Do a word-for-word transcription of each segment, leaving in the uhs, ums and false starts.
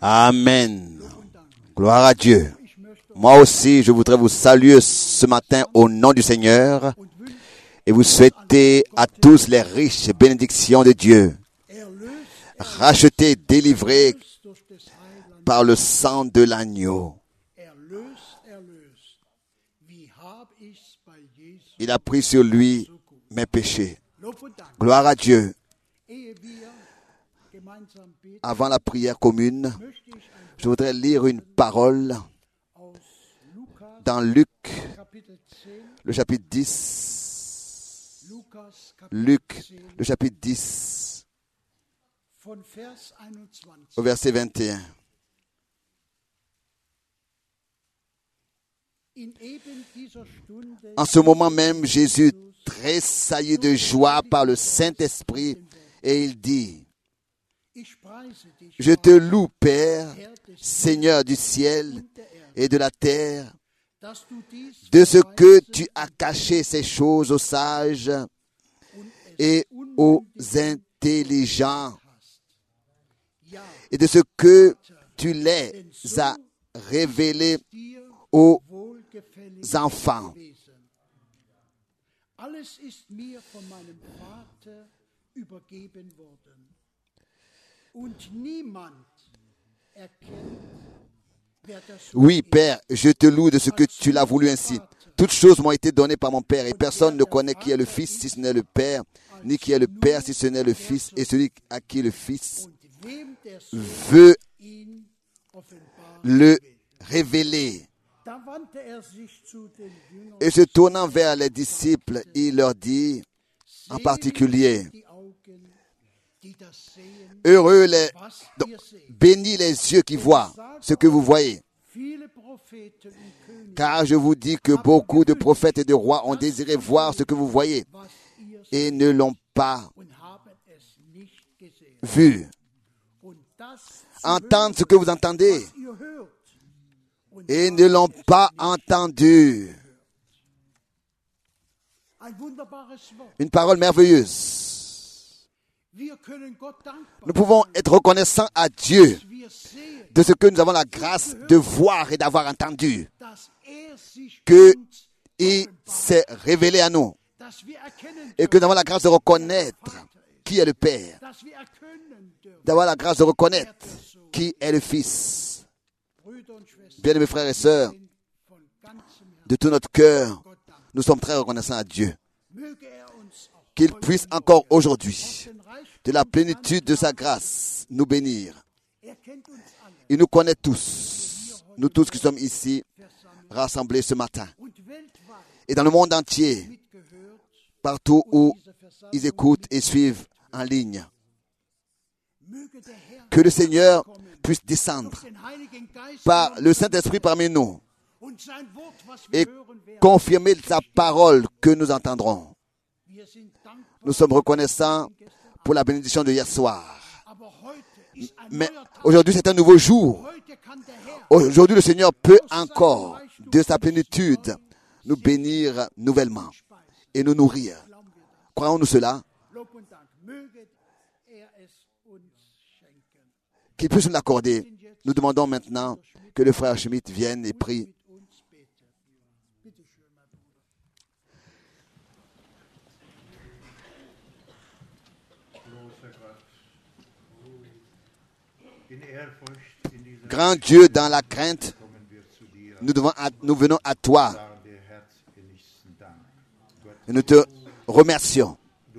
Amen. Gloire à Dieu. Moi aussi, je voudrais vous saluer ce matin au nom du Seigneur et vous souhaiter à tous les riches bénédictions de Dieu. Rachetés, délivrés par le sang de l'agneau. Il a pris sur lui mes péchés. Gloire à Dieu. Avant la prière commune, je voudrais lire une parole dans Luc, le chapitre dix. Luc, le chapitre dix, au verset vingt et un. En ce moment même, Jésus tressaillit de joie par le Saint-Esprit et il dit: Je te loue, Père, Seigneur du ciel et de la terre, de ce que tu as caché ces choses aux sages et aux intelligents, et de ce que tu les as révélées aux enfants. Oui, Père, je te loue de ce que tu l'as voulu ainsi. Toutes choses m'ont été données par mon Père, et personne ne connaît qui est le Fils si ce n'est le Père, ni qui est le Père si ce n'est le Fils, et celui à qui le Fils veut le révéler. Et se tournant vers les disciples, il leur dit en particulier: Heureux les, donc, bénis les yeux qui voient ce que vous voyez. Car je vous dis que beaucoup de prophètes et de rois ont désiré voir ce que vous voyez et ne l'ont pas vu. Entendre ce que vous entendez et ne l'ont pas entendu. Une parole merveilleuse. Nous pouvons être reconnaissants à Dieu de ce que nous avons la grâce de voir et d'avoir entendu, qu'il s'est révélé à nous, et que nous avons la grâce de reconnaître qui est le Père, d'avoir la grâce de reconnaître qui est le Fils. Bien-aimés frères et sœurs, de tout notre cœur, nous sommes très reconnaissants à Dieu. Qu'il puisse encore aujourd'hui, de la plénitude de sa grâce, nous bénir. Il nous connaît tous, nous tous qui sommes ici, rassemblés ce matin. Et dans le monde entier, partout où ils écoutent et suivent en ligne. Que le Seigneur puisse descendre par le Saint-Esprit parmi nous et confirmer sa parole que nous entendrons. Nous sommes reconnaissants pour la bénédiction de hier soir. Mais aujourd'hui, c'est un nouveau jour. Aujourd'hui, le Seigneur peut encore, de sa plénitude, nous bénir nouvellement et nous nourrir. Croyons-nous cela? Qu'il puisse nous l'accorder. Nous demandons maintenant que le frère Schmidt vienne et prie. Grand Dieu, dans la crainte, nous, devons à, nous venons à toi. Et nous te remercions.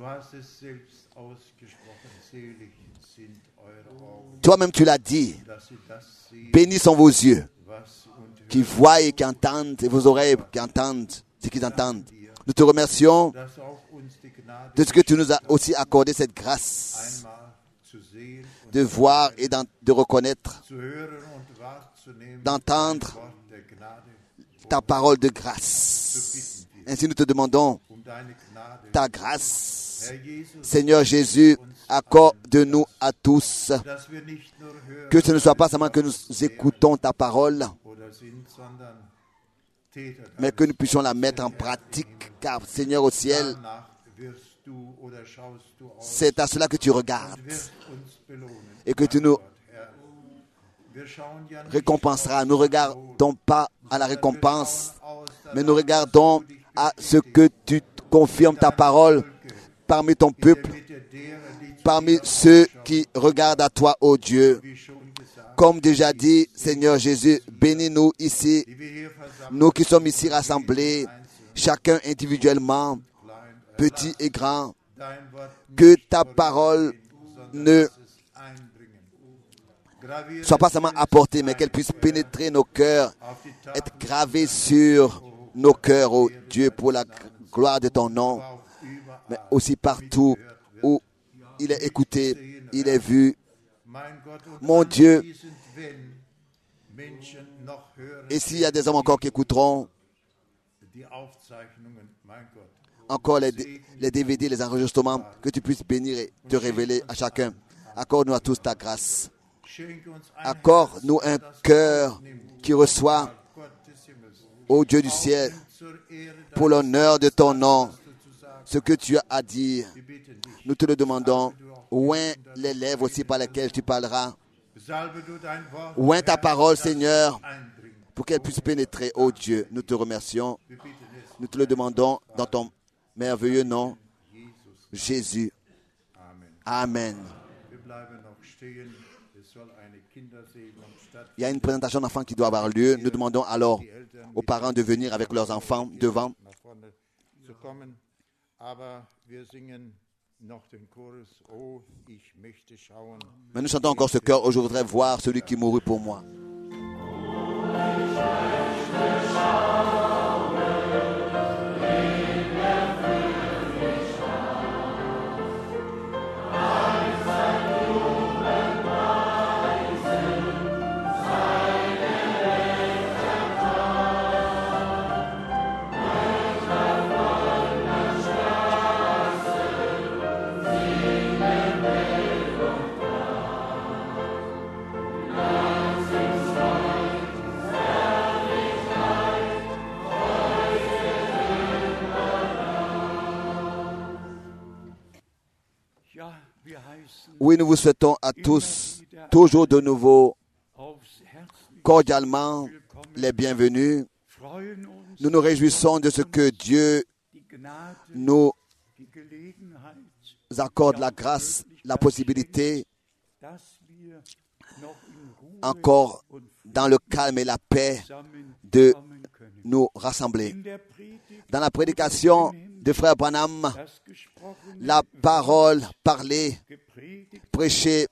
Toi-même, tu l'as dit. Bénis sont vos yeux, qui voient et qui entendent, et vos oreilles qui entendent ce qu'ils entendent. Nous te remercions de ce que tu nous as aussi accordé cette grâce de voir et de reconnaître, d'entendre ta parole de grâce. Ainsi, nous te demandons ta grâce. Seigneur Jésus, accorde-nous à tous que ce ne soit pas seulement que nous écoutons ta parole, mais que nous puissions la mettre en pratique, car Seigneur au ciel, c'est à cela que tu regardes et que tu nous récompensera. Nous ne regardons pas à la récompense, mais nous regardons à ce que tu confirmes ta parole parmi ton peuple, parmi ceux qui regardent à toi, ô Dieu. Comme déjà dit, Seigneur Jésus, bénis-nous ici, nous qui sommes ici rassemblés, chacun individuellement, petit et grand, que ta parole ne soit pas seulement apportée, mais qu'elle puisse pénétrer nos cœurs, être gravée sur nos cœurs, ô Dieu, pour la gloire de ton nom, mais aussi partout où il est écouté, il est vu. Mon Dieu, et s'il y a des hommes encore qui écouteront encore les, les D V D, les enregistrements, que tu puisses bénir et te révéler à chacun. Accorde-nous à tous ta grâce. Accorde-nous un cœur qui reçoit, ô Dieu du ciel, pour l'honneur de ton nom, ce que tu as à dire. Nous te le demandons. Oint les lèvres aussi par lesquelles tu parleras. Oint ta parole, Seigneur, pour qu'elle puisse pénétrer, ô Dieu. Nous te remercions. Nous te le demandons dans ton merveilleux nom, Jésus. Amen. Il y a une présentation d'enfants qui doit avoir lieu. Nous demandons alors aux parents de venir avec leurs enfants devant. Mais nous chantons encore ce chœur. Oh, je voudrais voir celui qui mourut pour moi. Oui, nous vous souhaitons à tous, toujours de nouveau, cordialement, les bienvenus. Nous nous réjouissons de ce que Dieu nous accorde la grâce, la possibilité, encore dans le calme et la paix, de nous rassembler. Dans la prédication de Frère Branham, la parole parlée, prêchée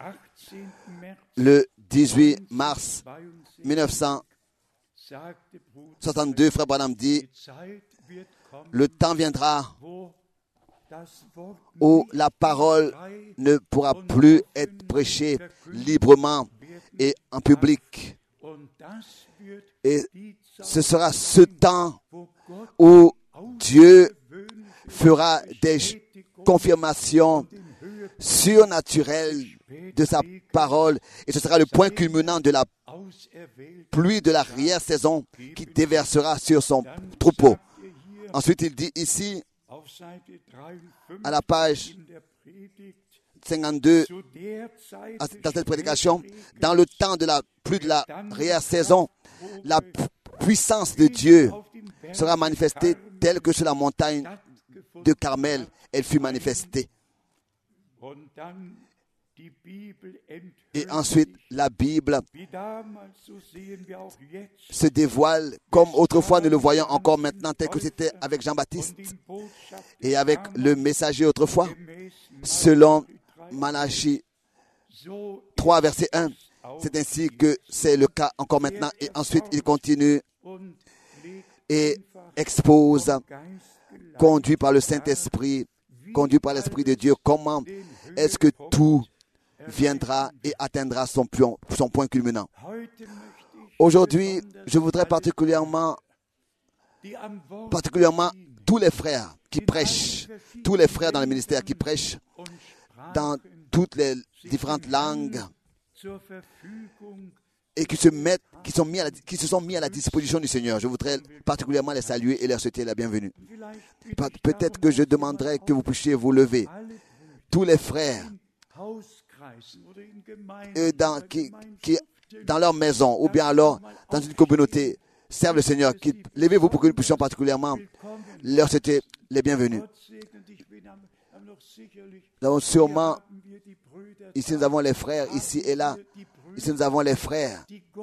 le dix-huit mars mille neuf cent soixante-deux, Frère Branham dit, le temps viendra où la parole ne pourra plus être prêchée librement et en public. Et ce sera ce temps où Dieu fera des confirmations surnaturelles de sa parole, et ce sera le point culminant de la pluie de l'arrière-saison qui déversera sur son troupeau. Ensuite, il dit ici, à la page cinquante-deux, dans cette prédication, dans le temps de la pluie de l'arrière-saison, la puissance de Dieu sera manifestée telle que sur la montagne de Carmel, elle fut manifestée. Et ensuite, la Bible se dévoile comme autrefois nous le voyons encore maintenant, tel que c'était avec Jean-Baptiste et avec le messager autrefois, selon Malachie trois, verset un. C'est ainsi que c'est le cas encore maintenant. Et ensuite, il continue et expose, conduit par le Saint-Esprit, conduit par l'Esprit de Dieu, comment est-ce que tout viendra et atteindra son point, son point culminant. Aujourd'hui, je voudrais particulièrement, particulièrement tous les frères qui prêchent, tous les frères dans le ministère qui prêchent dans toutes les différentes langues et qui se mettent, qui sont mis à la, qui se sont mis à la disposition du Seigneur. Je voudrais particulièrement les saluer et leur souhaiter la bienvenue. Peut-être que je demanderai que vous puissiez vous lever. Tous les frères euh, dans, qui, qui dans leur maison ou bien alors dans une communauté, servent le Seigneur. Levez-vous pour que nous puissions particulièrement leur souhaiter les bienvenus. Nous avons sûrement, ici nous avons les frères, ici et là, ici nous avons les frères,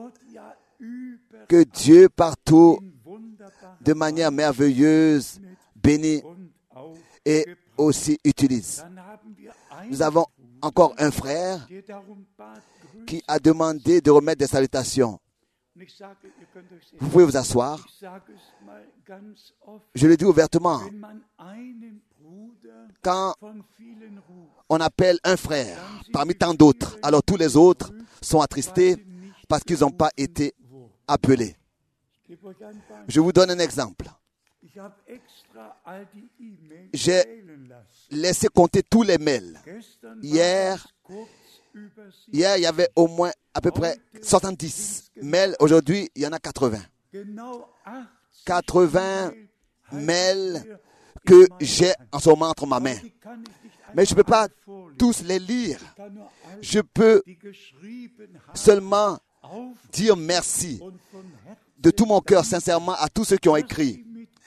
que Dieu partout, de manière merveilleuse, bénit et aussi utilise. Nous avons encore un frère qui a demandé de remettre des salutations. Vous pouvez vous asseoir. Je le dis ouvertement. Quand on appelle un frère parmi tant d'autres, alors tous les autres sont attristés parce qu'ils n'ont pas été appelés. Je vous donne un exemple. J'ai laissé compter tous les mails. Hier, hier, il y avait au moins à peu près soixante-dix mails. Aujourd'hui, il y en a quatre-vingts. quatre-vingts mails que j'ai en ce moment entre ma main. Mais je ne peux pas tous les lire. Je peux seulement dire merci de tout mon cœur, sincèrement, à tous ceux qui ont écrit.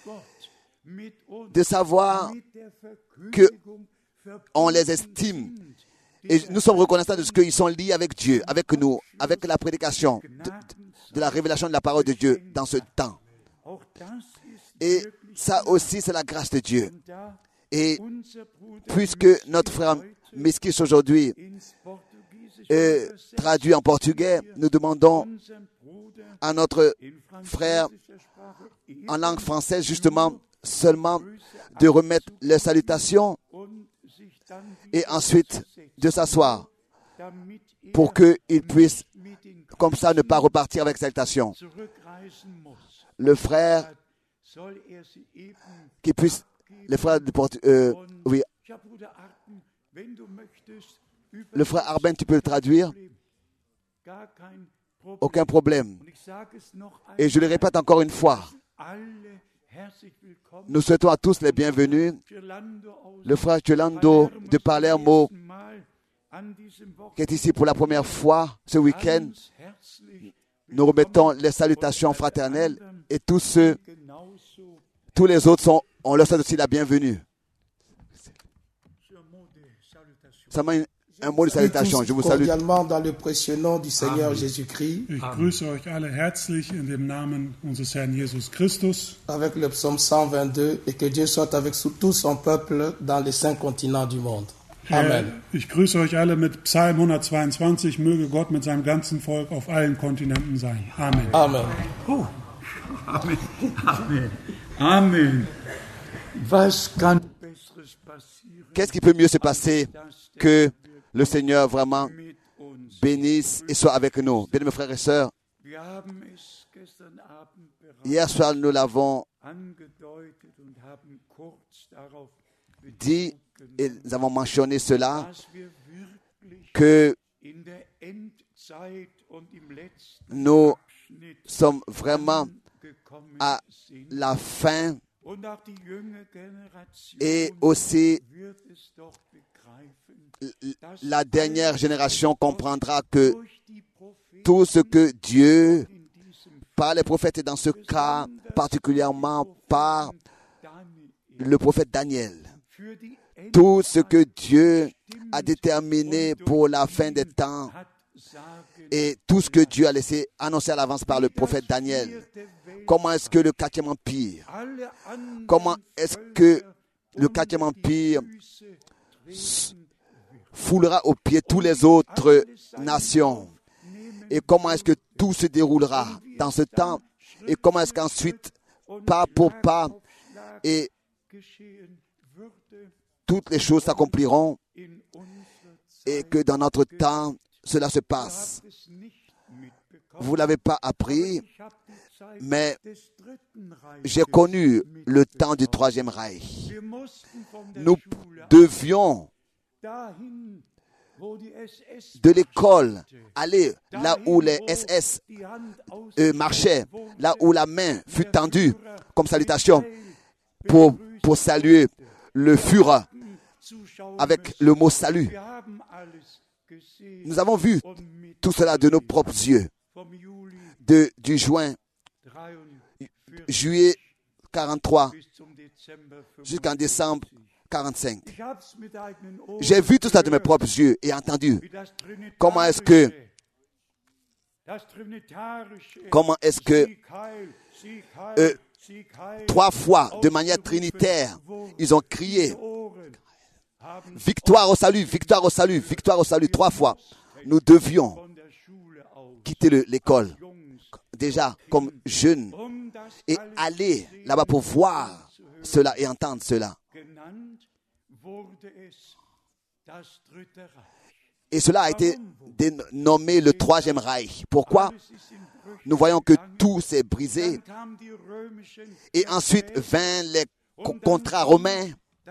De savoir qu'on les estime. Et nous sommes reconnaissants de ce qu'ils sont liés avec Dieu, avec nous, avec la prédication de, de la révélation de la parole de Dieu dans ce temps. Et ça aussi, c'est la grâce de Dieu. Et puisque notre frère Miskis aujourd'hui est traduit en portugais, nous demandons à notre frère en langue française, justement, seulement de remettre les salutations et ensuite de s'asseoir pour qu'il puisse, comme ça, ne pas repartir avec salutations. Le frère qui puisse, le frère de Portugais, euh, oui, le frère Arben, tu peux le traduire? Aucun problème. Et je le répète encore une fois. Nous souhaitons à tous les bienvenus. Le frère Giolando de Palermo, qui est ici pour la première fois ce week-end, nous remettons les salutations fraternelles et tous ceux, tous les autres, sont, on leur souhaite aussi la bienvenue. Seulement une, un mot de salutation. Je vous salue cordialement dans le précieux nom du Seigneur Amen. Jésus-Christ. Ich grüße euch alle herzlich in dem Namen unseres Herrn Jesus Christus. Avec le psaume cent vingt-deux, et que Dieu soit avec tout son peuple dans les cinq continents du monde. Amen. Äh, Ich grüße euch alle mit Psalm hundertzweiundzwanzig. Möge Gott mit seinem ganzen Volk auf allen Kontinenten sein. Amen. Amen. Oh. Amen. Amen. Amen. Was kann besseres passieren? Qu'est-ce qui peut mieux se passer que le Seigneur vraiment bénisse et soit avec nous? Bien, mes frères et sœurs, hier soir, nous l'avons dit et nous avons mentionné cela, que nous sommes vraiment à la fin et aussi la dernière génération comprendra que tout ce que Dieu, par les prophètes et dans ce cas particulièrement par le prophète Daniel, tout ce que Dieu a déterminé pour la fin des temps et tout ce que Dieu a laissé annoncer à l'avance par le prophète Daniel. Comment est-ce que le quatrième empire, comment est-ce que le quatrième empire foulera aux pieds toutes les autres nations, et comment est-ce que tout se déroulera dans ce temps, et comment est-ce qu'ensuite, pas pour pas, et toutes les choses s'accompliront, et que dans notre temps, cela se passe. Vous ne l'avez pas appris, mais j'ai connu le temps du Troisième Reich. Nous devions de l'école aller là où les S S euh, marchaient, là où la main fut tendue comme salutation pour, pour saluer le Führer avec le mot salut. Nous avons vu tout cela de nos propres yeux, de, du juin, juillet quarante-trois jusqu'en décembre quarante-cinq. J'ai vu tout ça de mes propres yeux et entendu comment est-ce que comment est-ce que euh, trois fois de manière trinitaire ils ont crié victoire au salut, victoire au salut, victoire au salut, trois fois. Nous devions quitter le, l'école déjà comme jeunes et aller là-bas pour voir cela et entendre cela. Et cela a été dénommé le troisième Reich. Pourquoi? Nous voyons que tout s'est brisé. Et ensuite vint les contrats romains.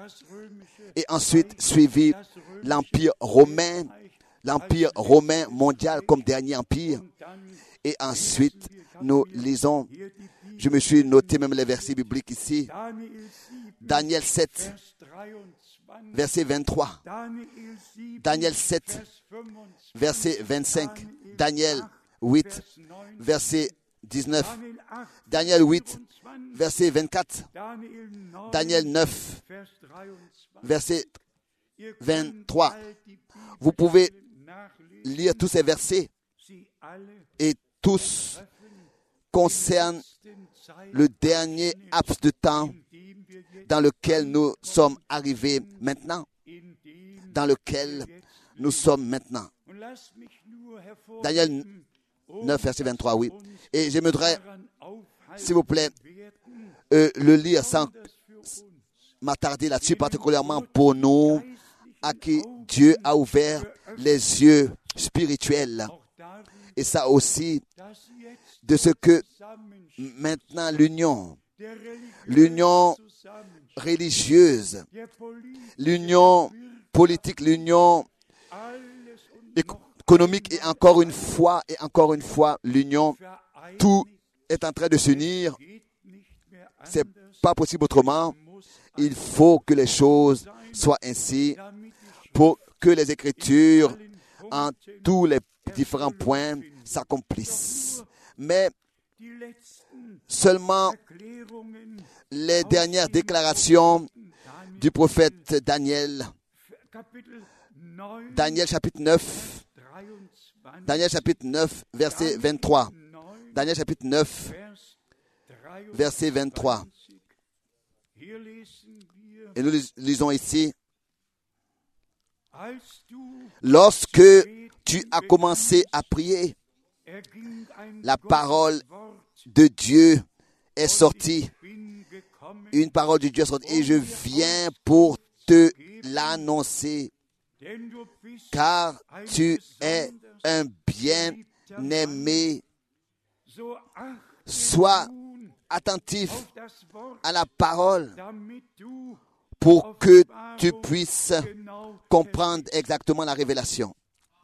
Et ensuite suivi l'Empire romain, l'Empire romain mondial comme dernier empire. Et ensuite, nous lisons, je me suis noté même les versets bibliques ici, Daniel sept, verset vingt-trois, Daniel sept, verset vingt-cinq, Daniel huit, verset dix-neuf, Daniel huit, verset vingt-quatre, Daniel neuf, verset vingt-trois. Vous pouvez lire tous ces versets et tous concernent le dernier laps de temps dans lequel nous sommes arrivés maintenant, dans lequel nous sommes maintenant. Daniel neuf, verset vingt-trois, oui. Et j'aimerais, s'il vous plaît, euh, le lire sans m'attarder là-dessus, particulièrement pour nous, à qui Dieu a ouvert les yeux spirituels. Et ça aussi, de ce que maintenant l'union, l'union religieuse, l'union politique, l'union économique et encore une fois, et encore une fois, l'union, tout est en train de s'unir. C'est pas possible autrement. Il faut que les choses soient ainsi pour que les Écritures, en tous les différents points, s'accomplissent. Mais seulement les dernières déclarations du prophète Daniel, Daniel chapitre neuf, Daniel chapitre neuf, verset vingt-trois. Daniel chapitre neuf, verset vingt-trois. Et nous lisons ici, lorsque tu as commencé à prier, la parole de Dieu est sortie. Une parole de Dieu est sortie et je viens pour te l'annoncer, car tu es un bien-aimé. Sois attentif à la parole pour que tu puisses comprendre exactement la révélation.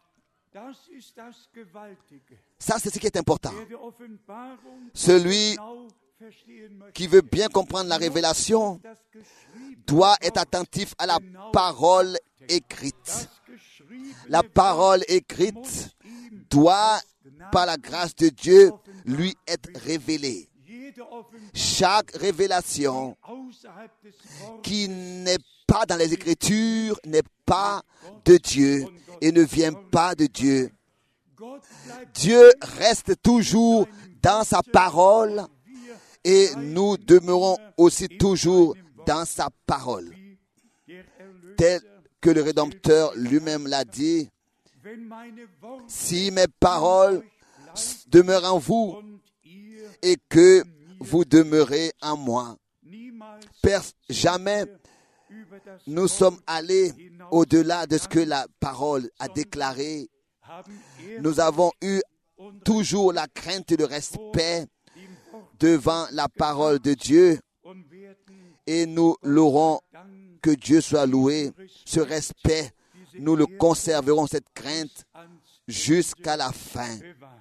Ça, c'est ce qui est important. Celui qui veut bien comprendre la révélation doit être attentif à la parole écrite. La parole écrite doit, par la grâce de Dieu, lui être révélée. Chaque révélation qui n'est pas dans les Écritures n'est pas de Dieu et ne vient pas de Dieu. Dieu reste toujours dans sa parole et nous demeurons aussi toujours dans sa parole. Tel que le Rédempteur lui-même l'a dit, si mes paroles demeurent en vous et que vous demeurez en moi. Père, jamais nous sommes allés au-delà de ce que la parole a déclaré. Nous avons eu toujours la crainte et le respect devant la parole de Dieu et nous l'aurons, que Dieu soit loué. Ce respect, nous le conserverons, cette crainte, jusqu'à la fin.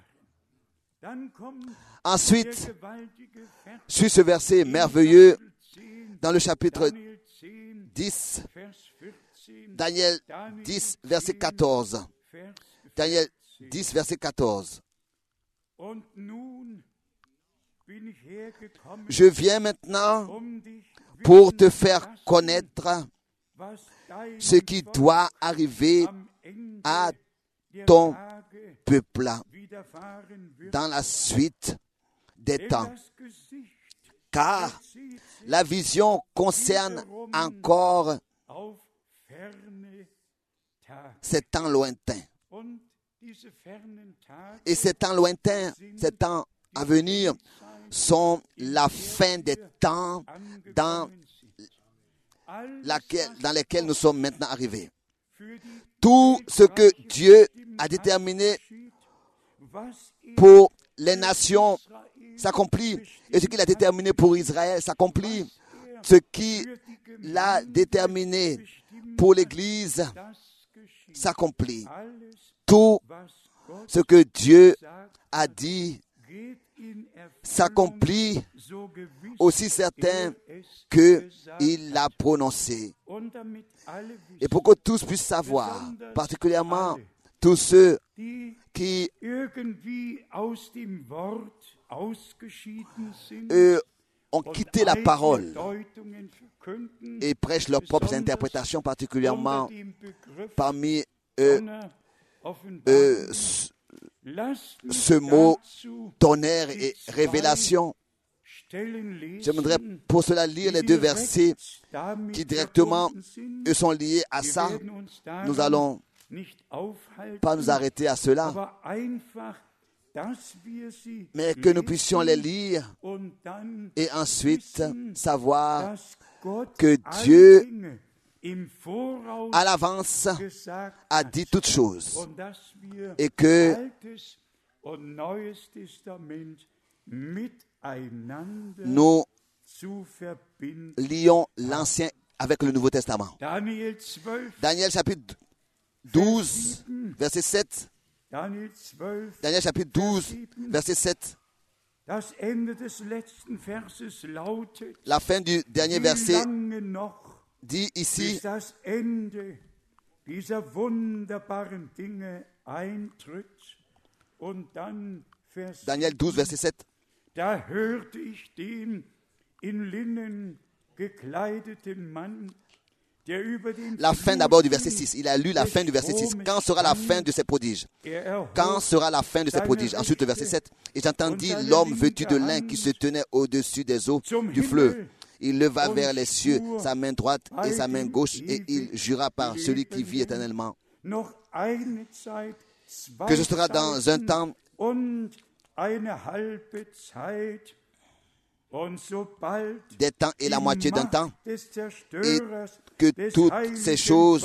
Ensuite, suit ce verset merveilleux dans le chapitre dix, Daniel dix, verset quatorze. Daniel dix, verset quatorze. Je viens maintenant pour te faire connaître ce qui doit arriver à ton peuple dans la suite des temps. Car la vision concerne encore ces temps lointains. Et ces temps lointains, ces temps à venir, sont la fin des temps dans, laquelle, dans lesquels nous sommes maintenant arrivés. Tout ce que Dieu a déterminé pour les nations s'accomplit, et ce qu'il a déterminé pour Israël s'accomplit. Ce qu'il a déterminé pour l'Église s'accomplit. Tout ce que Dieu a dit s'accomplit, aussi certain qu'il l'a prononcé. Et pour que tous puissent savoir, particulièrement tous ceux qui eux, ont quitté la parole et prêchent leurs propres interprétations, particulièrement parmi eux, eux ce mot tonnerre et révélation. J'aimerais pour cela lire les deux versets qui directement eux sont liés à ça. Nous allons pas nous arrêter à cela, mais que nous puissions les lire et ensuite savoir que Dieu à l'avance a dit toutes choses et que nous lions l'Ancien avec le Nouveau Testament. Daniel chapitre douze, verset sept. Daniel chapitre douze, verset sept. La fin du dernier verset dit ici, Daniel douze, verset sept. Da hörte ich den in Linnen gekleideten Mann, der über den La fin d'abord du verset six. Il a lu la fin du verset six. Quand sera la fin de ces prodiges? Quand sera la fin de ces prodiges? Ensuite, le verset sept. Et j'entendis l'homme vêtu de lin qui se tenait au-dessus des eaux du fleuve. Il leva vers les cieux sa main droite et sa main gauche et il jura par celui qui vit éternellement que ce sera dans un temps des temps et la moitié d'un temps, et que toutes ces choses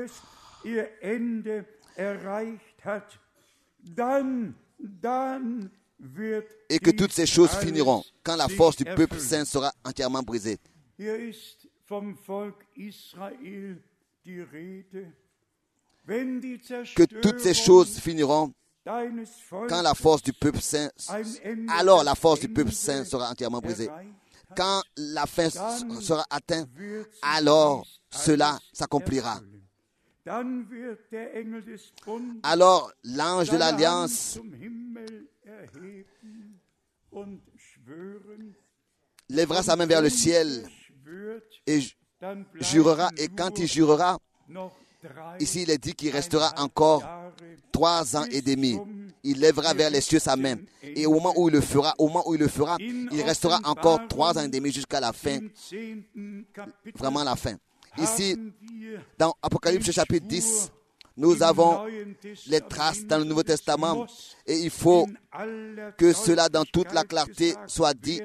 et que toutes ces choses finiront quand la force du peuple saint sera entièrement brisée. Que toutes ces choses finiront quand la force du peuple saint, alors la force du peuple saint sera entièrement brisée. Quand la fin sera atteinte, alors cela s'accomplira. Alors l'ange de l'Alliance lèvera sa main vers le ciel et jurera, et quand il jurera, ici il est dit qu'il restera encore trois ans et demi. Il lèvera vers les cieux sa main, et au moment où il le fera, au moment où il le fera, il restera encore trois ans et demi jusqu'à la fin, vraiment la fin. Ici, dans Apocalypse chapitre dix, nous avons les traces dans le Nouveau Testament, et il faut que cela dans toute la clarté soit dit,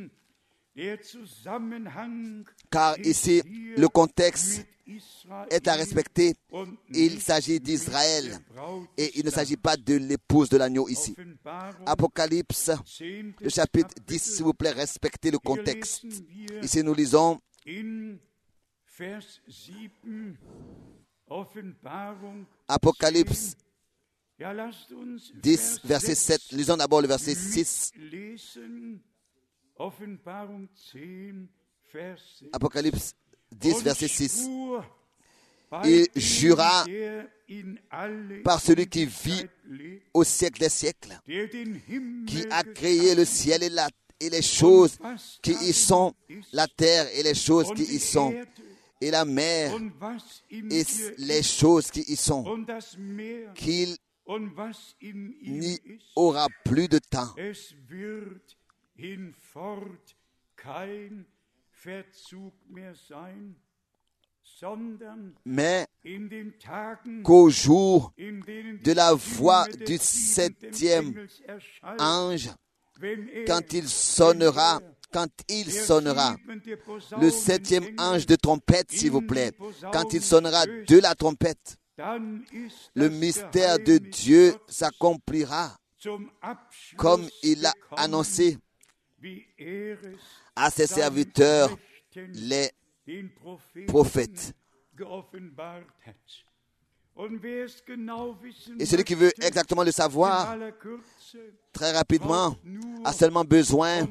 car ici, le contexte est à respecter. Il s'agit d'Israël et il ne s'agit pas de l'épouse de l'agneau ici. Apocalypse, le chapitre dix, s'il vous plaît, respectez le contexte. Ici, nous lisons Apocalypse dix, verset sept. Lisons d'abord le verset six. Apocalypse dix, verset six. il jura par celui qui vit au siècle des siècles, qui a créé le ciel et, la, et les choses qui y sont, la terre et les choses qui y sont, et la mer et les choses qui y sont, qu'il n'y aura plus de temps. Mais qu'au jour de la voix du septième ange, quand il sonnera, quand il sonnera, le septième ange de trompette, s'il vous plaît, quand il sonnera de la trompette, le mystère de Dieu s'accomplira comme il l'a annoncé à ses serviteurs, les prophètes. Et celui qui veut exactement le savoir, très rapidement, a seulement besoin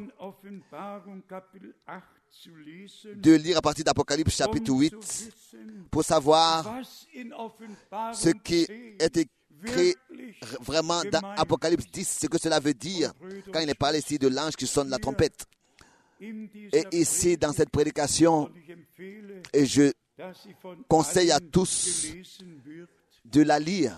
de lire à partir d'Apocalypse chapitre huit pour savoir ce qui est écrit vraiment dans Apocalypse dix, ce que cela veut dire quand il est parlé ici de l'ange qui sonne la trompette. Et ici, dans cette prédication, et je conseille à tous de la lire,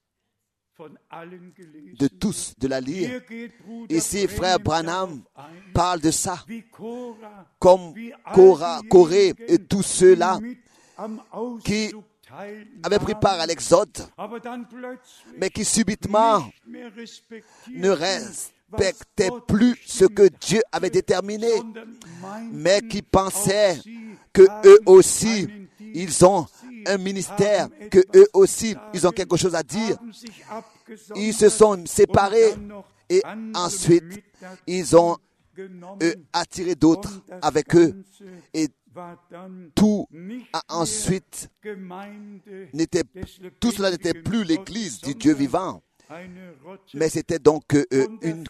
de tous de la lire. Ici, frère Branham parle de ça, comme Korah, Corée et tous ceux-là qui avaient pris part à l'exode, mais qui subitement ne respectaient plus ce que Dieu avait déterminé, mais qui pensaient que eux aussi, ils ont un ministère, que eux aussi, ils ont quelque chose à dire. Ils se sont séparés et ensuite, ils ont eux, attiré d'autres avec eux. Et tout a ensuite n'était, tout cela n'était plus l'église du Dieu vivant, mais c'était donc euh, une,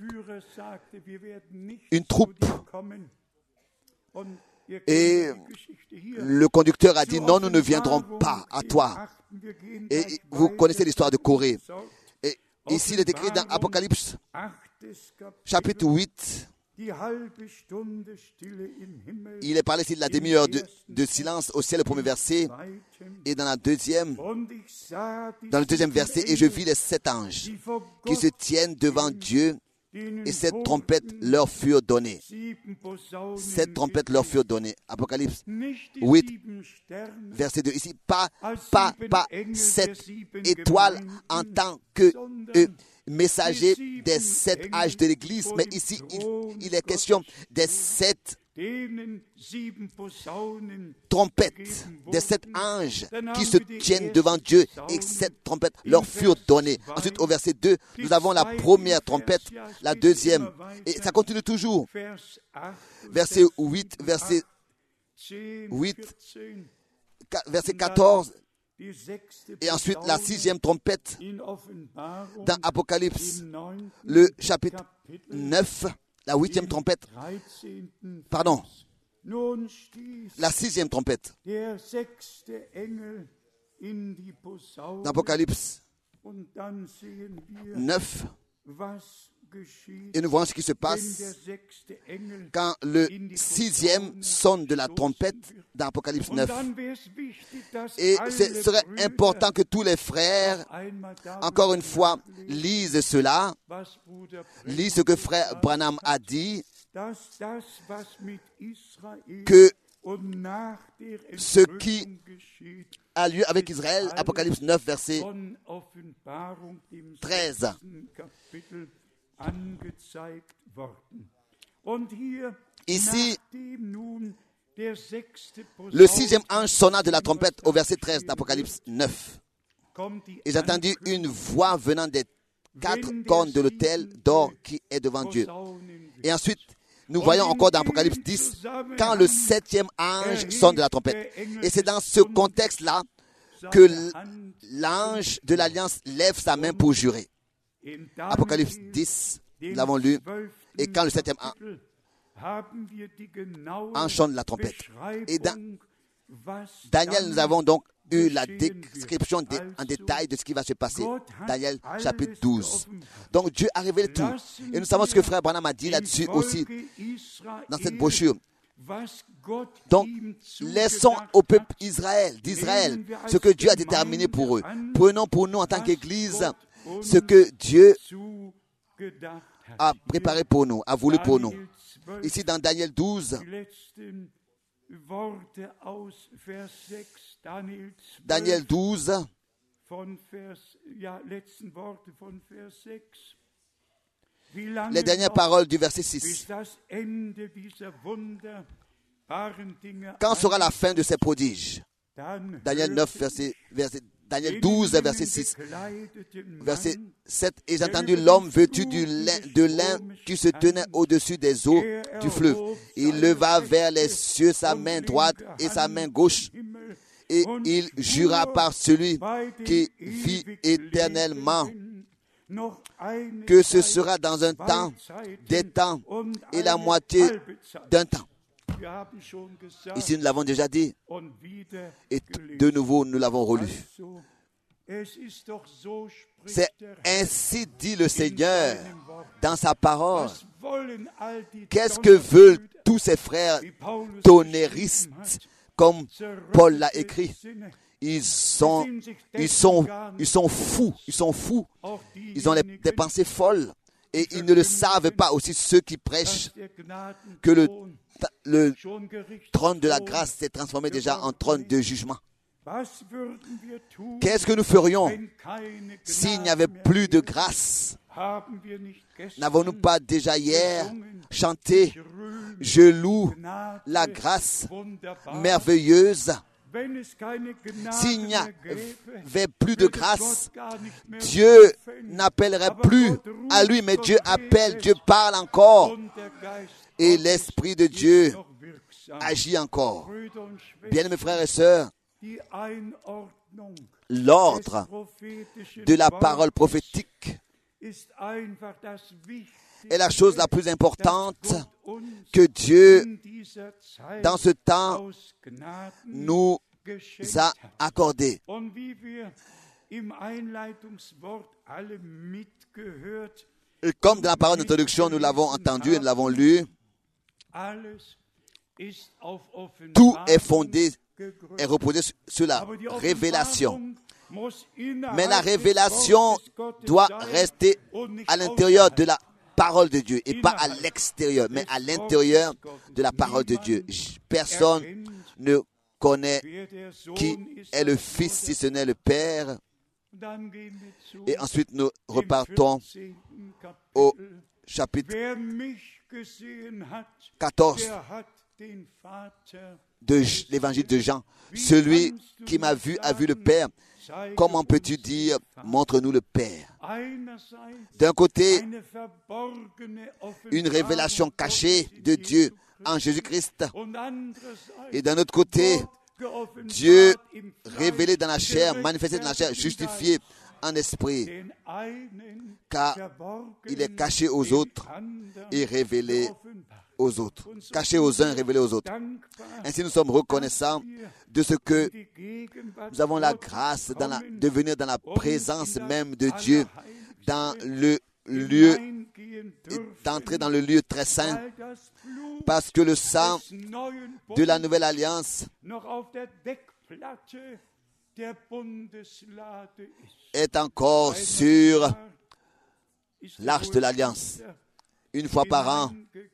une troupe. Et le conducteur a dit non, nous ne viendrons pas à toi. Et vous connaissez l'histoire de Corée. Et ici, il est écrit dans Apocalypse, chapitre huit. Il est parlé ici de la demi-heure de, de silence au ciel, le premier verset, et dans la deuxième, dans le deuxième verset, et je vis les sept anges qui se tiennent devant Dieu, et sept trompettes leur furent données. Sept trompettes leur furent données. Apocalypse huit, verset deux. Ici, pas, pas, pas sept étoiles en tant que euh, messager des sept âges de l'Église, mais ici, il, il est question des sept trompettes, des sept anges qui se tiennent devant Dieu, et sept trompettes leur furent données. Ensuite, au verset deux, nous avons la première trompette, la deuxième, et ça continue toujours. Verset huit, verset huit, verset quatorze, et ensuite la sixième trompette dans Apocalypse, le chapitre neuf, la huitième trompette, pardon, la sixième trompette, dans Apocalypse neuf, et nous voyons ce qui se passe quand le sixième sonne de la trompette dans Apocalypse neuf. Et ce serait important que tous les frères, encore une fois, lisent cela, lisent ce que frère Branham a dit, que ce qui a lieu avec Israël, Apocalypse neuf, verset treize. Ici, le sixième ange sonna de la trompette au verset treize d'Apocalypse neuf. Et j'entendis une voix venant des quatre cornes de l'autel d'or qui est devant Dieu. Et ensuite, nous voyons encore dans Apocalypse dix, quand le septième ange sonne de la trompette. Et c'est dans ce contexte-là que l'ange de l'Alliance lève sa main pour jurer. Apocalypse dix, nous l'avons lu, et quand le septième ange sonne la trompette. Et dans Daniel, nous avons donc eu la description dé- en détail de ce qui va se passer. Daniel chapitre douze. Donc Dieu a révélé tout. Et nous savons ce que frère Branham a dit là-dessus aussi dans cette brochure. Donc, laissons au peuple Israël, d'Israël, ce que Dieu a déterminé pour eux. Prenons pour nous en tant qu'Église ce que Dieu a préparé pour nous, a voulu pour nous. Ici dans Daniel douze, Daniel douze, les dernières paroles du verset six. Quand sera la fin de ces prodiges? Daniel neuf, verset, verset, Daniel douze, verset six. Verset sept. Et j'ai entendu l'homme vêtu du lin, de lin qui se tenait au-dessus des eaux du fleuve. Il leva vers les cieux sa main droite et sa main gauche. Et il jura par celui qui vit éternellement que ce sera dans un temps, des temps et la moitié d'un temps. Ici, nous l'avons déjà dit, et de nouveau, nous l'avons relu. C'est ainsi dit le Seigneur dans sa parole. Qu'est-ce que veulent tous ces frères tonnéristes, comme Paul l'a écrit? Ils sont, ils sont, ils sont fous, ils sont fous. Ils ont les, des pensées folles. Et ils ne le savent pas aussi, ceux qui prêchent que le, le trône de la grâce s'est transformé déjà en trône de jugement. Qu'est-ce que nous ferions s'il n'y avait plus de grâce? N'avons-nous pas déjà hier chanté « Je loue la grâce merveilleuse » S'il n'y avait plus de grâce, Dieu n'appellerait plus à lui, mais Dieu appelle, Dieu parle encore. Et l'Esprit de Dieu agit encore. Bien, mes frères et sœurs, l'ordre de la parole prophétique est la chose la plus importante que Dieu, dans ce temps, nous a accordée. Et comme dans la parole d'introduction, nous l'avons entendu et nous l'avons lu, tout est fondé et reposé sur la révélation. Mais la révélation doit rester à l'intérieur de la parole de Dieu et pas à l'extérieur, mais à l'intérieur de la parole de Dieu. Personne ne connaît qui est le Fils si ce n'est le Père. Et ensuite nous repartons au chapitre quatorze de l'évangile de Jean. Celui qui m'a vu a vu le Père. Comment peux-tu dire, montre-nous le Père? D'un côté, une révélation cachée de Dieu en Jésus-Christ. Et d'un autre côté, Dieu révélé dans la chair, manifesté dans la chair, justifié en esprit. Car il est caché aux autres et révélé aux autres. Caché aux uns, révélé aux autres. Ainsi, nous sommes reconnaissants de ce que nous avons la grâce dans la, de venir dans la présence même de Dieu, dans le lieu, d'entrer dans le lieu très saint, parce que le sang de la nouvelle alliance est encore sur l'arche de l'alliance. Une fois par an,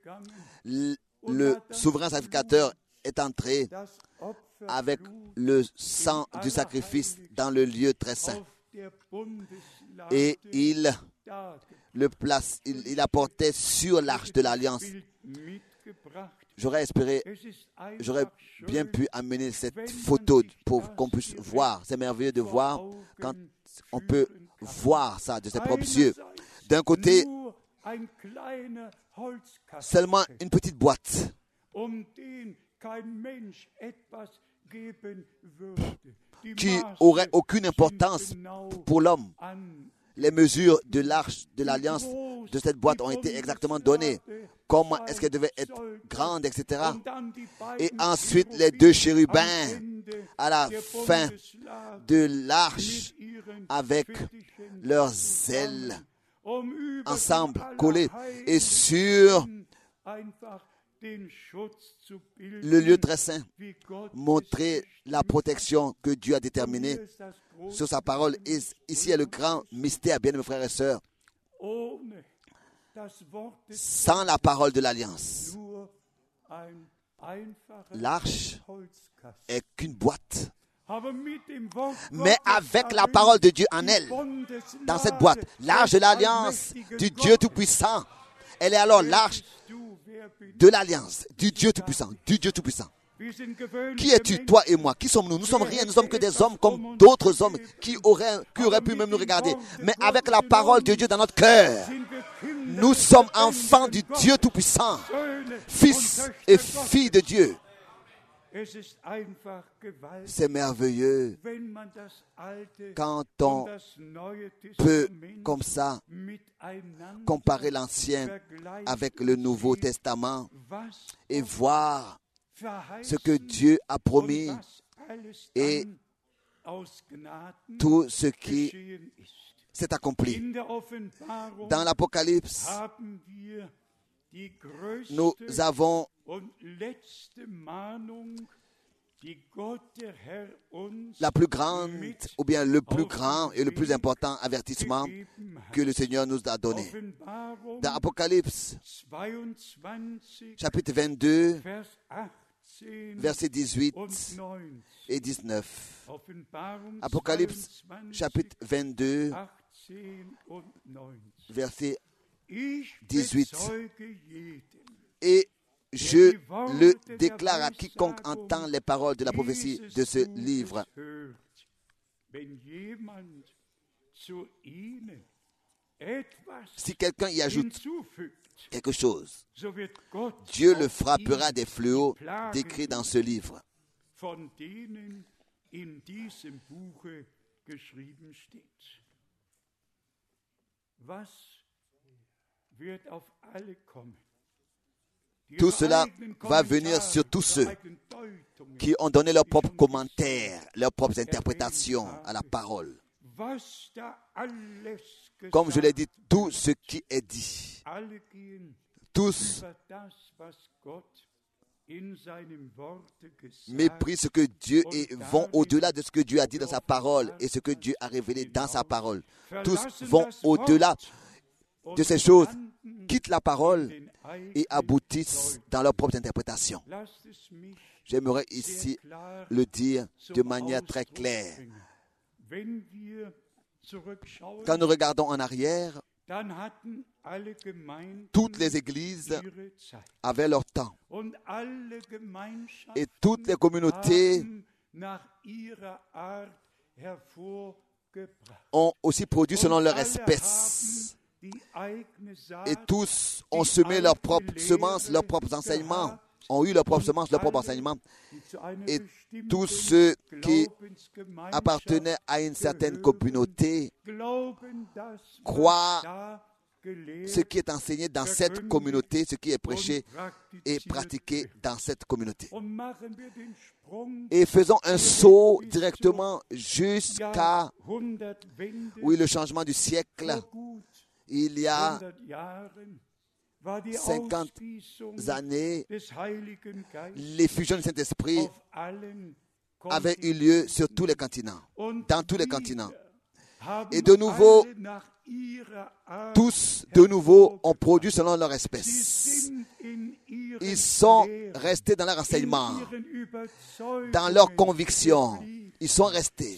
le souverain sacrificateur est entré avec le sang du sacrifice dans le lieu très saint. Et il le place, il, il apportait sur l'arche de l'alliance. J'aurais espéré, j'aurais bien pu amener cette photo pour qu'on puisse voir. C'est merveilleux de voir quand on peut voir ça de ses propres yeux. D'un côté, seulement une petite boîte qui aurait aucune importance pour l'homme. Les mesures de l'arche de l'alliance de cette boîte ont été exactement données. Comment est-ce qu'elle devait être grande, et cetera. Et ensuite, les deux chérubins à la fin de l'arche avec leurs ailes ensemble, collées, et sur le lieu très saint, montrer la protection que Dieu a déterminée sur sa parole. Et ici est le grand mystère, bien mes frères et sœurs. Sans la parole de l'Alliance, l'arche est qu'une boîte. Mais avec la parole de Dieu en elle, dans cette boîte, l'arche de l'Alliance du Dieu Tout-Puissant, elle est alors l'arche de l'Alliance du Dieu Tout-Puissant, du Dieu Tout-Puissant. Qui es-tu, toi et moi? Qui sommes-nous? Nous sommes rien, nous sommes que des hommes comme d'autres hommes qui auraient, qui auraient pu même nous regarder. Mais avec la parole de Dieu dans notre cœur, nous sommes enfants du Dieu Tout-Puissant, fils et filles de Dieu. C'est merveilleux quand on peut, comme ça, comparer l'Ancien avec le Nouveau Testament et voir ce que Dieu a promis et tout ce qui s'est accompli. Dans l'Apocalypse, nous avons la plus grande, ou bien le plus grand et le plus important avertissement que le Seigneur nous a donné. Dans Apocalypse, chapitre vingt-deux, versets dix-huit et dix-neuf. Apocalypse, chapitre vingt-deux, verset dix-huit. Et je le déclare à quiconque entend les paroles de la prophétie de ce livre. Si quelqu'un y ajoute quelque chose, Dieu le frappera des fléaux décrits dans ce livre. Tout cela va venir sur tous ceux qui ont donné leurs propres commentaires, leurs propres interprétations à la parole. Comme je l'ai dit, tout ce qui est dit, tous méprisent ce que Dieu et vont au-delà de ce que Dieu a dit dans sa parole et ce que Dieu a révélé dans sa parole. Tous vont au-delà de ces choses, quittent la parole et aboutissent dans leur propre interprétation. J'aimerais ici le dire de manière très claire. Quand nous regardons en arrière, toutes les églises avaient leur temps et toutes les communautés ont aussi produit selon leur espèce. Et tous ont semé leurs propres semences, leurs propres enseignements, ont eu leurs propres semences, leurs propres enseignements. Et tous ceux qui appartenaient à une certaine communauté croient ce qui est enseigné dans cette communauté, ce qui est prêché et pratiqué dans cette communauté. Et faisons un saut directement jusqu'à, oui, le changement du siècle. Il y a cinquante années, l'effusion du Saint-Esprit avait eu lieu sur tous les continents, dans tous les continents. Et de nouveau, tous de nouveau ont produit selon leur espèce. Ils sont restés dans leur enseignement, dans leur conviction. Ils sont restés.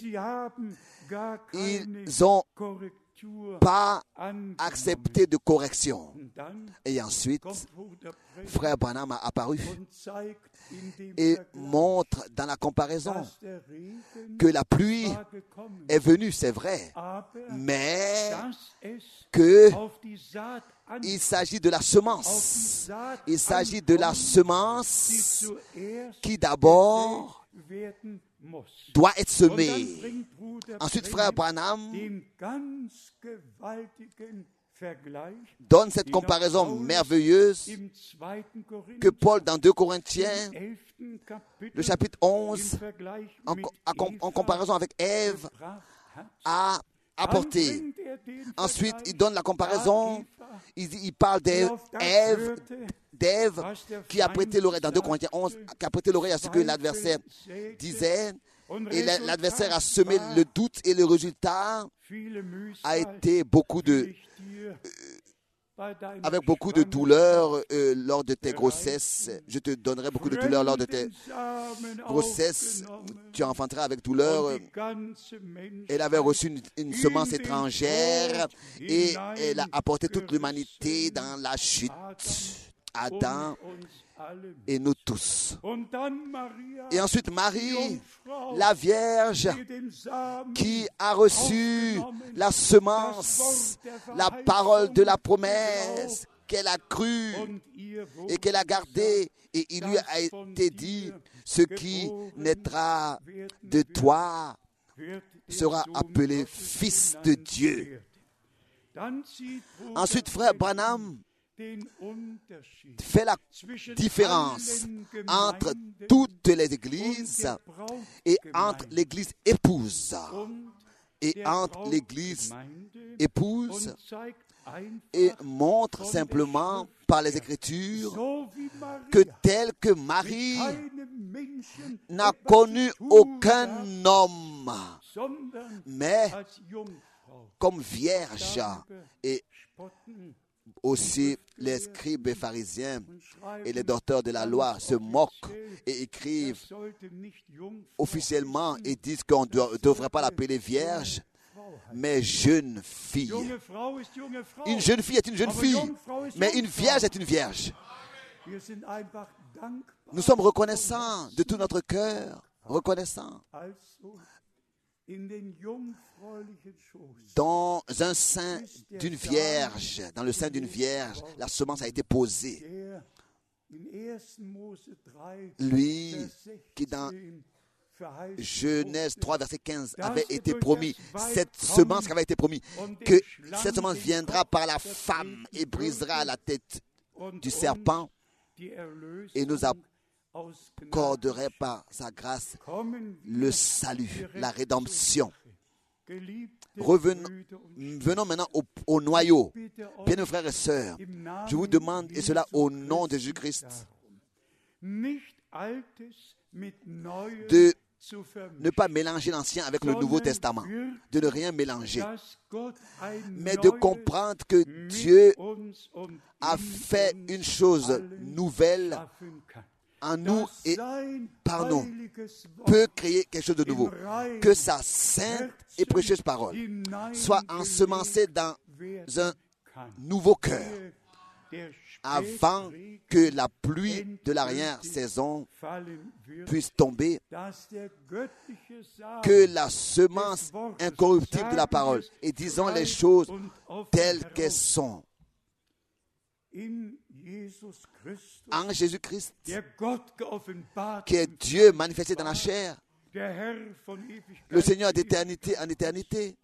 Ils ont pas accepté de correction. Et ensuite, frère Branham a apparu et montre dans la comparaison que la pluie est venue, c'est vrai, mais que il s'agit de la semence. Il s'agit de la semence qui d'abord doit être semée. Ensuite, frère Branham donne cette comparaison merveilleuse que Paul, dans deux Corinthiens, le chapitre onze, en, en, en comparaison avec Ève, a apporté. Ensuite, il donne la comparaison, il, il parle d'Ève, d'Ève qui a prêté l'oreille, dans deux Corinthiens onze, qui a prêté l'oreille à ce que l'adversaire disait, et l'adversaire a semé le doute, et le résultat a été beaucoup de... Euh, avec beaucoup de douleur euh, lors de tes grossesses. Je te donnerai beaucoup de douleur lors de tes grossesses. Tu enfanteras avec douleur. Elle avait reçu une, une semence étrangère et elle a apporté toute l'humanité dans la chute. Adam et nous tous. Et ensuite Marie, la Vierge, qui a reçu la semence, la parole de la promesse, qu'elle a crue et qu'elle a gardée. Et il lui a été dit, ce qui naîtra de toi sera appelé Fils de Dieu. Ensuite, frère Branham fait la différence entre toutes les églises et entre l'église épouse et entre l'église épouse et montre simplement par les Écritures que tel que Marie n'a connu aucun homme, mais comme vierge. Et aussi, les scribes et pharisiens et les docteurs de la loi se moquent et écrivent officiellement et disent qu'on ne devrait pas l'appeler vierge, mais jeune fille. Une jeune fille est une jeune fille, mais une vierge est une vierge. Nous sommes reconnaissants de tout notre cœur, reconnaissants. Dans un sein d'une vierge, dans le sein d'une vierge, la semence a été posée. Lui qui dans Genèse trois, verset quinze, avait été promis, cette semence qui avait été promis, que cette semence viendra par la femme et brisera la tête du serpent et nous accorderait par sa grâce le salut, la rédemption. Revenons, venons maintenant au, au noyau. Bien, mes frères et sœurs, je vous demande, et cela au nom de Jésus-Christ, de ne pas mélanger l'Ancien avec le Nouveau Testament, de ne rien mélanger, mais de comprendre que Dieu a fait une chose nouvelle en nous et par nous, peut créer quelque chose de nouveau. Que sa sainte et précieuse parole soit ensemencée dans un nouveau cœur avant que la pluie de l'arrière-saison puisse tomber, que la semence incorruptible de la parole, et disons les choses telles qu'elles sont, en Jésus-Christ, qui est Dieu manifesté dans la chair, le Seigneur d'éternité en éternité.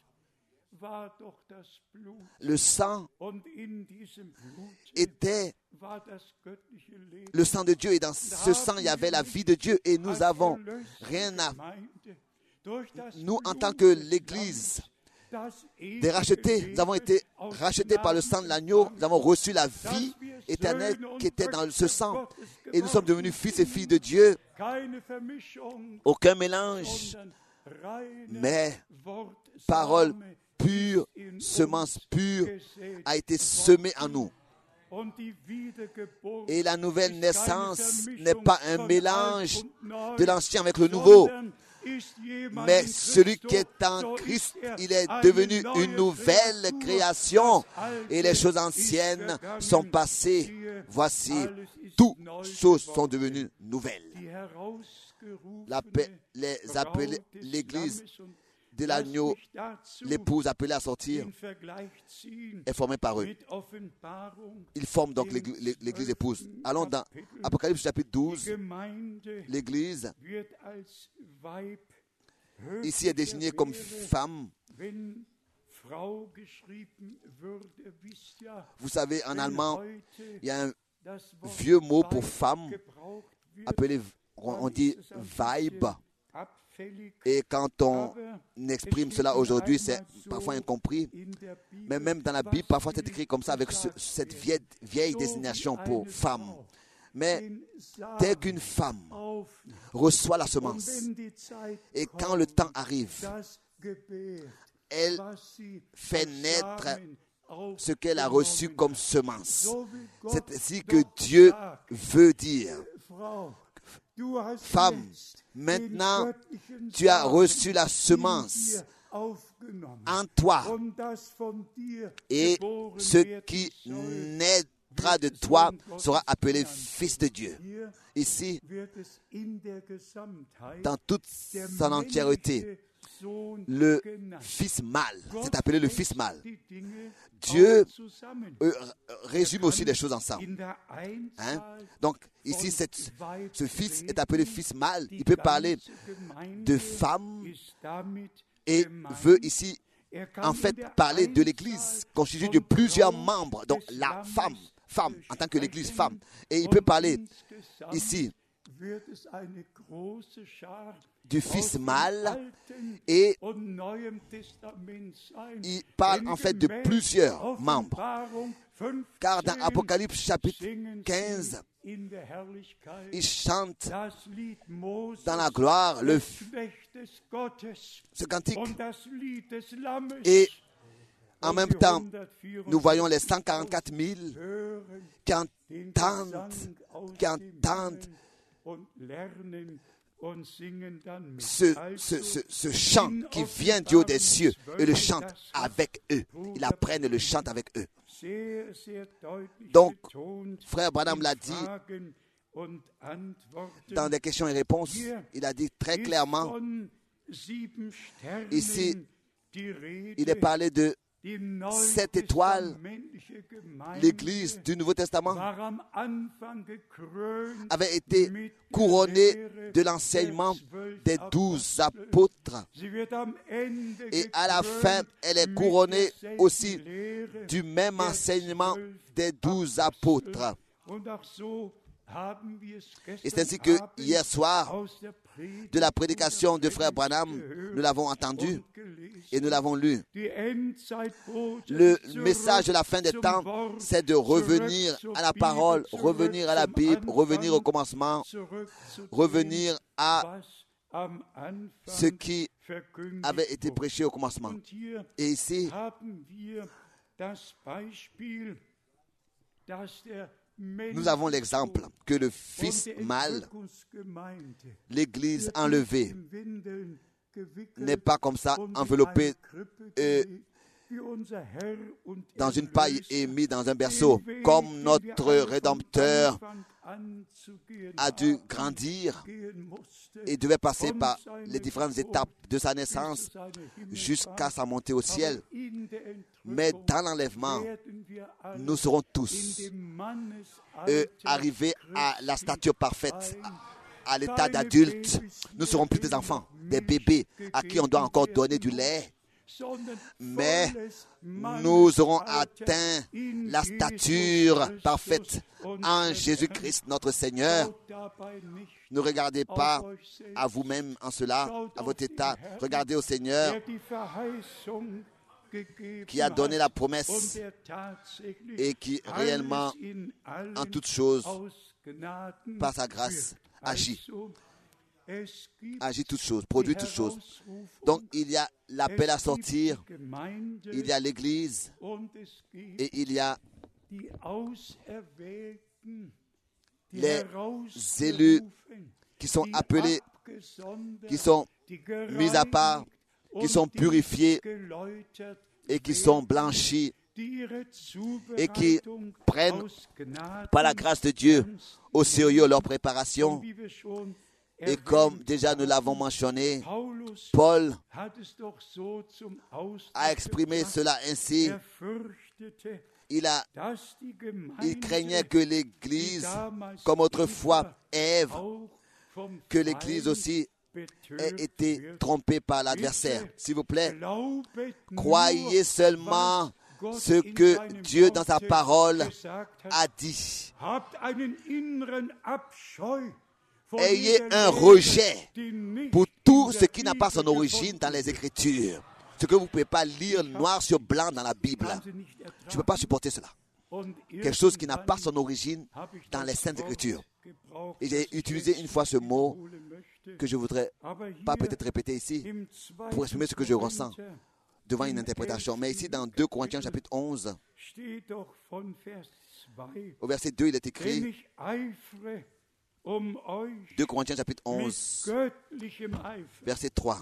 Le sang était le sang de Dieu, et dans ce sang il y avait la vie de Dieu, et nous avons rien à nous en tant que l'Église des rachetés. Nous avons été rachetés par le sang de l'agneau. Nous avons reçu la vie éternelle qui était dans ce sang. Et nous sommes devenus fils et filles de Dieu. Aucun mélange, mais parole pure, semence pure a été semée en nous. Et la nouvelle naissance n'est pas un mélange de l'ancien avec le nouveau, mais celui qui est en Christ, il est devenu une nouvelle création, et les choses anciennes sont passées. Voici, toutes choses sont devenues nouvelles. Les appelés, l'Église de l'agneau, l'épouse appelée à sortir, est formée par eux. Ils forment donc l'Église épouse. Allons dans Apocalypse chapitre douze. L'Église ici est désignée comme femme Vous savez, en allemand, il y a un vieux mot pour femme, appelé, on dit Weib. Et quand on exprime cela aujourd'hui, c'est parfois incompris. Mais même dans la Bible, parfois c'est écrit comme ça, avec ce, cette vieille, vieille désignation pour femme. Mais dès qu'une femme reçoit la semence, et quand le temps arrive, elle fait naître ce qu'elle a reçu comme semence. C'est ainsi que Dieu veut dire. Femme, maintenant, tu as reçu la semence en toi, et ce qui naîtra de toi sera appelé fils de Dieu. Ici, dans toute son entièreté, le fils mâle, c'est appelé le fils mâle. Dieu euh, résume aussi les choses ensemble. Hein? Donc, ici, cette, ce fils est appelé fils mâle. Il peut parler de femme et veut ici, en fait, parler de l'Église constituée de plusieurs membres. Donc, la femme, femme, en tant que l'Église, femme. Et il peut parler ici du fils mâle, et il parle en fait de plusieurs membres. Car dans Apocalypse chapitre quinze, il chante dans la gloire le, ce cantique. Et en même temps, nous voyons les cent quarante-quatre mille qui entendent, qui entendent Ce, ce, ce, ce chant qui vient du haut des cieux, et le chantent avec eux. Ils apprennent et le chantent avec eux. Donc, frère Branham l'a dit dans des questions et réponses. Il a dit très clairement, ici, il est parlé de sept étoiles. L'Église du Nouveau Testament avait été couronnée de l'enseignement des douze apôtres. Et à la fin, elle est couronnée aussi du même enseignement des douze apôtres. Et c'est ainsi que hier soir, de la prédication de frère Branham, nous l'avons entendu et nous l'avons lu. Le message de la fin des temps, c'est de revenir à la parole, revenir à la Bible, revenir au commencement, revenir à ce qui avait été prêché au commencement. Et ici, nous avons l'exemple que le fils mâle, l'Église enlevée, n'est pas comme ça enveloppé euh, dans une paille et mis dans un berceau, comme notre Rédempteur a dû grandir et devait passer par les différentes étapes de sa naissance jusqu'à sa montée au ciel. Mais dans l'enlèvement, nous serons tous euh, arrivés à la stature parfaite, à, à l'état d'adulte. Nous ne serons plus des enfants, des bébés à qui on doit encore donner du lait. Mais nous aurons atteint la stature parfaite en Jésus-Christ notre Seigneur. Ne regardez pas à vous-même en cela, à votre état. Regardez au Seigneur qui a donné la promesse et qui réellement, en toutes choses, par sa grâce, agit. Agit toutes choses, produit toutes choses. Donc il y a l'appel à sortir, il y a l'Église et il y a les élus qui sont appelés, qui sont mis à part, qui sont purifiés et qui sont blanchis et qui prennent par la grâce de Dieu au sérieux leur préparation. Et comme déjà nous l'avons mentionné, Paul a exprimé cela ainsi. Il, a, il craignait que l'Église, comme autrefois Ève, que l'Église aussi ait été trompé par l'adversaire. S'il vous plaît, croyez seulement ce que Dieu dans sa parole a dit. Ayez un rejet pour tout ce qui n'a pas son origine dans les Écritures. Ce que vous ne pouvez pas lire noir sur blanc dans la Bible. Je ne peux pas supporter cela. Quelque chose qui n'a pas son origine dans les Saintes Écritures. Et j'ai utilisé une fois ce mot que je ne voudrais pas peut-être répéter ici pour exprimer ce que je ressens devant une interprétation. Mais ici, dans deux Corinthiens chapitre onze, au verset deux, il est écrit, deux Corinthiens chapitre onze, verset trois.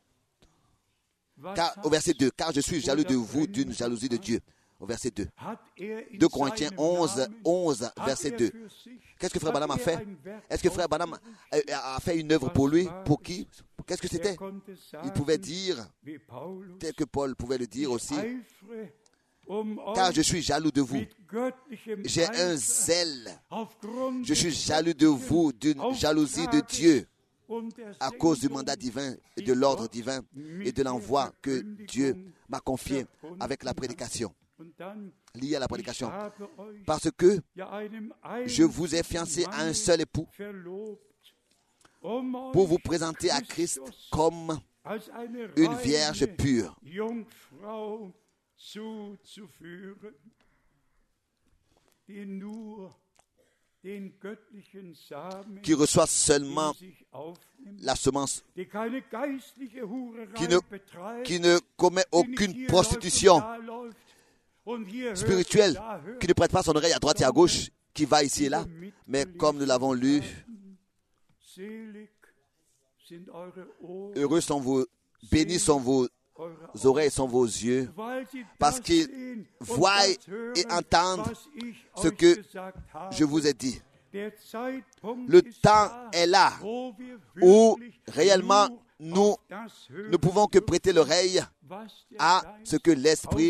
Car, au verset deux, car je suis jaloux de vous d'une jalousie de Dieu. Au verset deux. deux Corinthiens onze, onze, verset deux. Qu'est-ce que Frère Branham a fait? Est-ce que Frère Branham a fait une œuvre pour lui? Pour qui? Qu'est-ce que c'était? Il pouvait dire, tel que Paul pouvait le dire aussi, car je suis jaloux de vous. J'ai un zèle. Je suis jaloux de vous d'une jalousie de Dieu à cause du mandat divin et de l'ordre divin et de l'envoi que Dieu m'a confié avec la prédication. Lié à la prédication. Parce que je vous ai fiancé à un seul époux pour vous présenter à Christ comme une vierge pure. Qui reçoit seulement la semence, qui ne, qui ne commet aucune prostitution spirituelle, qui ne prête pas son oreille à droite et à gauche, qui va ici et là, mais comme nous l'avons lu, heureux sont vos, bénis sont vos oreilles, sont vos yeux, parce qu'ils voient et entendent ce que je vous ai dit. Le temps est là où réellement nous ne pouvons que prêter l'oreille à ce que l'Esprit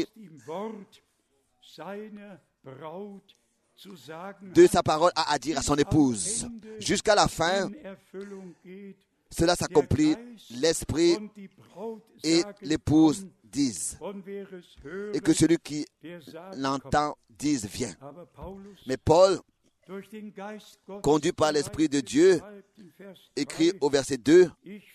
de sa parole a à dire à son épouse. Jusqu'à la fin, cela s'accomplit, l'Esprit et l'épouse disent, et que celui qui l'entend dise, viens. Mais Paul, conduit par l'Esprit de Dieu, écrit au verset deux,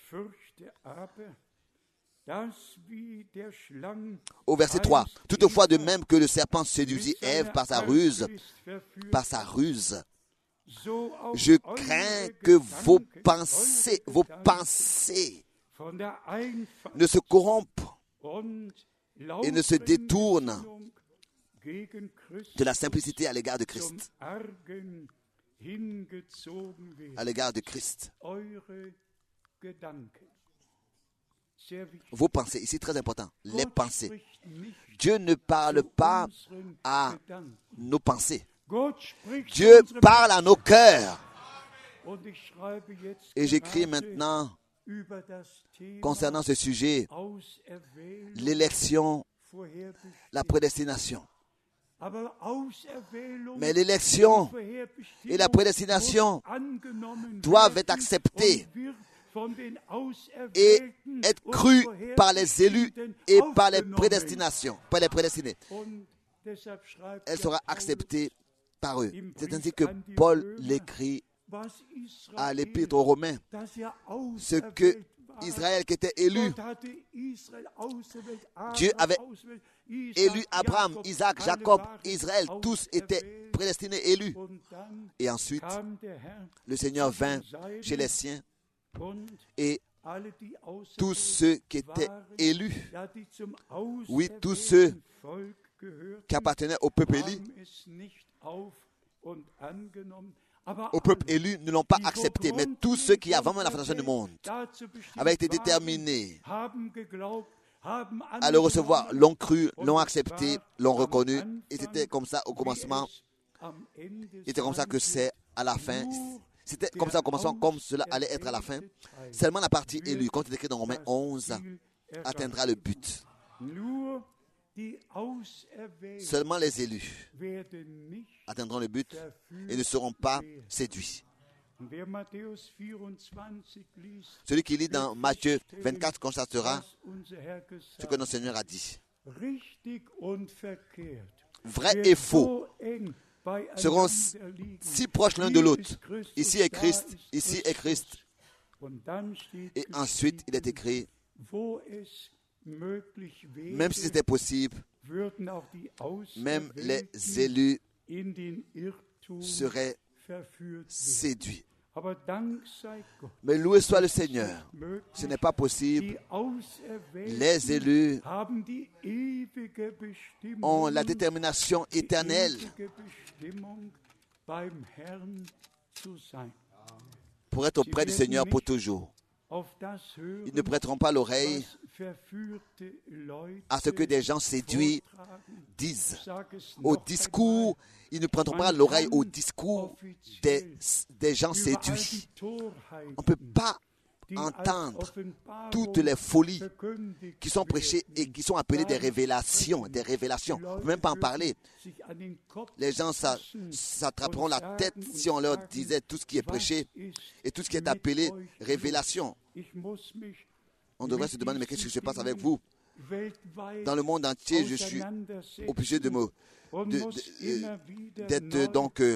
au verset trois, toutefois de même que le serpent séduisit Ève par sa ruse, par sa ruse, je crains que vos pensées, vos pensées ne se corrompent et ne se détournent de la simplicité à l'égard de Christ. À l'égard de Christ. Vos pensées, ici très important, les pensées. Dieu ne parle pas à nos pensées. Dieu parle à nos cœurs. Et j'écris maintenant concernant ce sujet, l'élection, la prédestination. Mais l'élection et la prédestination doivent être acceptées et être crues par les élus et par les prédestinations, par les prédestinés. Elle sera acceptée par eux. C'est ainsi que Paul l'écrit à l'Épître aux Romains. Ce que Israël qui était élu, Dieu avait élu Abraham, Isaac, Jacob, Israël, tous étaient prédestinés, élus. Et ensuite, le Seigneur vint chez les siens et tous ceux qui étaient élus, oui, tous ceux qui appartenaient au peuple élu, au peuple élu ne l'ont pas accepté, mais tous ceux qui, avant même la fondation du monde, avaient été déterminés à le recevoir, l'ont cru, l'ont accepté, l'ont reconnu. Et c'était comme ça au commencement. C'était comme ça que c'est à la fin. C'était comme ça au commencement, comme cela allait être à la fin. Seulement la partie élue, comme c'est écrit dans Romains onze, atteindra le but. Seulement les élus atteindront le but et ne seront pas séduits. Celui qui lit dans Matthieu vingt-quatre constatera ce que notre Seigneur a dit. Vrai et faux seront si proches l'un de l'autre. Ici est Christ, ici est Christ. Et ensuite, il est écrit, même si c'était possible, même les élus seraient séduits. Mais loué soit le Seigneur, ce n'est pas possible. Les élus ont la détermination éternelle pour être auprès du Seigneur pour toujours. Ils ne prêteront pas l'oreille à ce que des gens séduits disent. Au discours, ils ne prendront pas l'oreille au discours des, des gens séduits. On ne peut pas entendre toutes les folies qui sont prêchées et qui sont appelées des révélations, des révélations. On ne peut même pas en parler. Les gens s'attraperont la tête si on leur disait tout ce qui est prêché et tout ce qui est appelé révélation. On devrait se demander, mais qu'est-ce qui se passe avec vous? Dans le monde entier, je suis obligé de me, de, de, d'être donc, euh,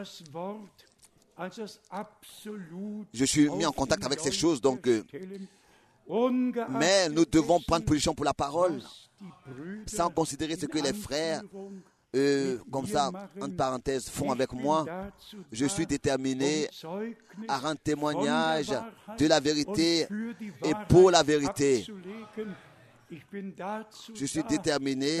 je suis mis en contact avec ces choses, donc, euh, mais nous devons prendre position pour la parole, sans considérer ce que les frères, euh, comme ça, entre parenthèses, font avec moi. Je suis déterminé à rendre témoignage de la vérité et pour la vérité. Je suis déterminé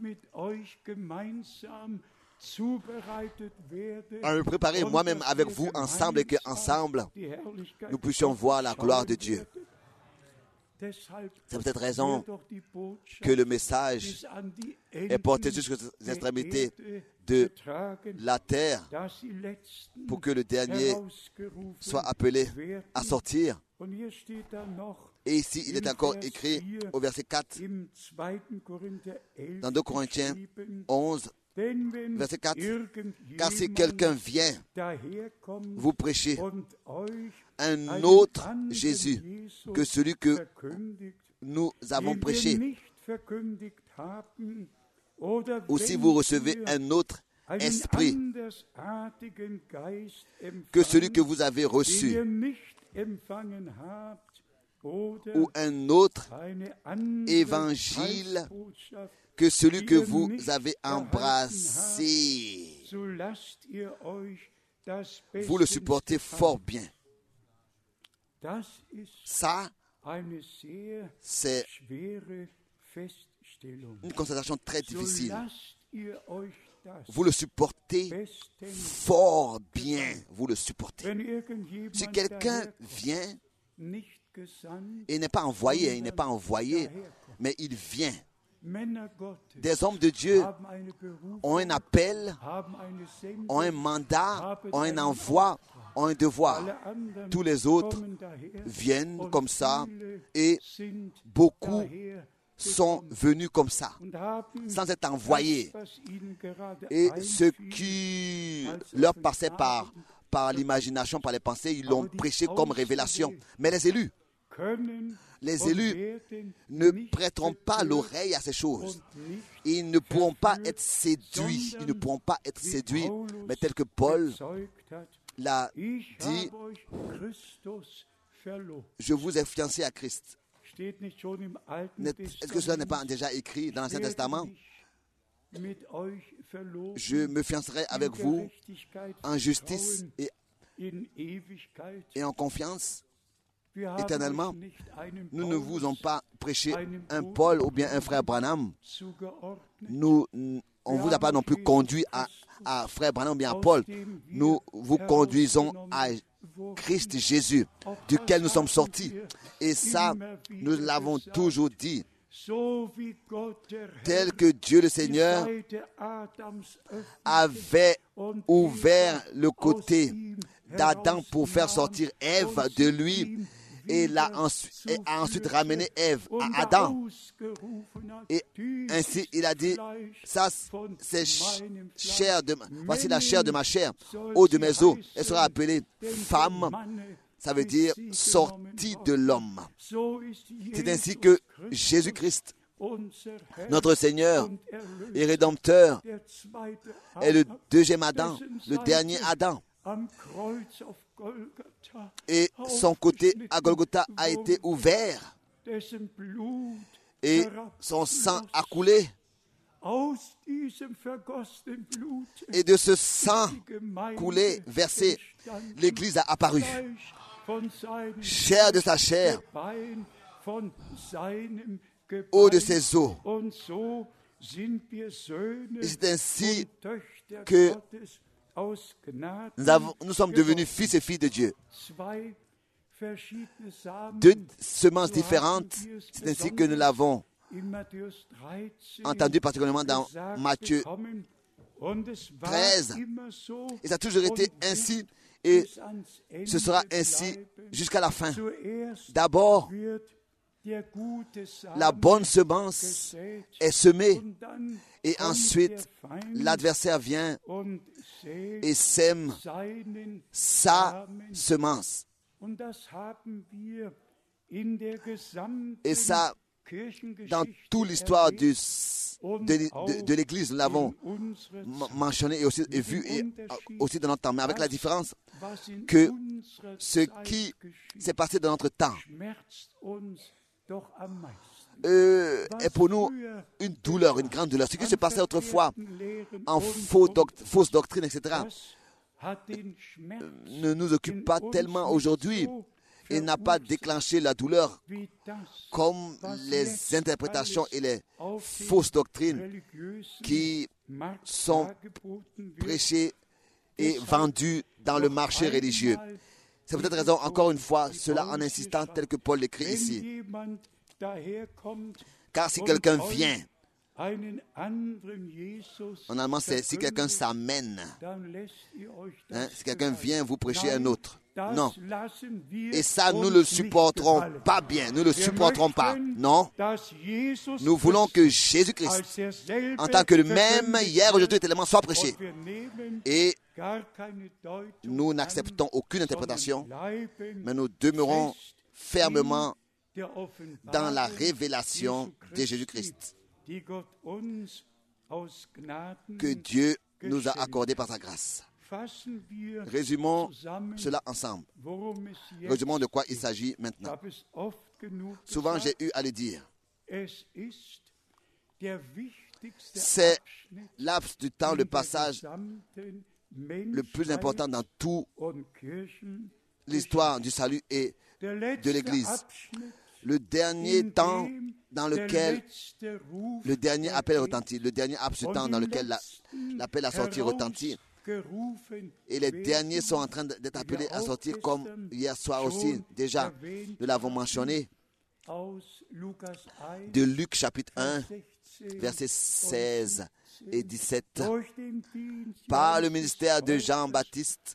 à me préparer moi-même avec vous ensemble et qu'ensemble, nous puissions voir la gloire de Dieu. C'est pour cette raison que le message est porté jusqu'aux extrémités de la terre pour que le dernier soit appelé à sortir. Et ici, il est encore écrit au verset quatre, dans deux Corinthiens onze, verset quatre, « Car si quelqu'un vient vous prêcher un autre Jésus que celui que nous avons prêché, ou si vous recevez un autre esprit que celui que vous avez reçu, ou un autre évangile que celui que vous avez embrassé, vous le supportez fort bien. » Ça, c'est une constatation très difficile. Vous le supportez fort bien. Vous le supportez. Si quelqu'un vient et n'est pas envoyé, il n'est pas envoyé, mais il vient. Des hommes de Dieu ont un appel, ont un mandat, ont un envoi, ont un devoir. Tous les autres viennent comme ça et beaucoup sont venus comme ça, sans être envoyés. Et ce qui leur passait par, par l'imagination, par les pensées, ils l'ont prêché comme révélation. Mais les élus, les élus ne prêteront pas l'oreille à ces choses. Ils ne pourront pas être séduits. Ils ne pourront pas être séduits. Mais tel que Paul l'a dit, je vous ai fiancé à Christ. Est-ce que cela n'est pas déjà écrit dans l'Ancien Testament? Je me fiancerai avec vous en justice et, et en confiance. Éternellement, nous ne vous avons pas prêché un Paul ou bien un frère Branham. Nous, on ne vous a pas non plus conduit à, à frère Branham ou bien à Paul. Nous vous conduisons à Christ Jésus, duquel nous sommes sortis. Et ça, nous l'avons toujours dit. Tel que Dieu le Seigneur avait ouvert le côté d'Adam pour faire sortir Ève de lui, et, l'a ensuite, et a ensuite ramené Ève à Adam. Et ainsi, il a dit, ça, c'est chair de ma, voici la chair de ma chair, eau de mes os. Elle sera appelée femme. Ça veut dire sortie de l'homme. C'est ainsi que Jésus-Christ, notre Seigneur et Rédempteur, est le deuxième Adam, le dernier Adam. Et son côté à Golgotha a été ouvert et son sang a coulé. Et de ce sang coulé, versé, l'Église a apparu. Chair de sa chair, eau de ses os. Et c'est ainsi que nous, avons, nous sommes devenus fils et filles de Dieu. Deux semences différentes, c'est ainsi que nous l'avons entendu particulièrement dans Matthieu treize. Et ça a toujours été ainsi et ce sera ainsi jusqu'à la fin. D'abord, la bonne semence est semée et ensuite l'adversaire vient et sème sa semence. Et ça, dans toute l'histoire du, de, de, de l'Église, nous l'avons mentionné et aussi et vu et aussi dans notre temps, mais avec la différence que ce qui s'est passé dans notre temps euh, est pour nous une douleur, une grande douleur. Ce qui se passait autrefois en faux doct- fausse doctrine, et cetera, ne nous occupe pas tellement aujourd'hui. Il n'a pas déclenché la douleur comme les interprétations et les fausses doctrines qui sont prêchées et vendues dans le marché religieux. C'est peut-être raison, encore une fois, cela en insistant tel que Paul l'écrit ici. Car si quelqu'un vient, en allemand c'est si quelqu'un s'amène, hein, si quelqu'un vient vous prêcher un autre. Non. Et ça, nous ne le supporterons pas bien. Nous ne le supporterons pas. Non. Nous voulons que Jésus-Christ, en tant que le même hier, aujourd'hui et éternellement, soit prêché. Et nous n'acceptons aucune interprétation, mais nous demeurons fermement dans la révélation de Jésus-Christ que Dieu nous a accordé par sa grâce. Résumons cela ensemble. Résumons de quoi il s'agit maintenant. Souvent, j'ai eu à le dire. C'est laps du temps, le passage le plus important dans toute l'histoire du salut et de l'Église. Le dernier temps dans lequel le dernier appel retentit, le dernier laps du temps dans lequel la, l'appel à sortir retentit. Et les derniers sont en train d'être appelés à sortir, comme hier soir aussi, déjà, nous l'avons mentionné, de Luc chapitre un, versets seize et dix-sept. Par le ministère de Jean-Baptiste,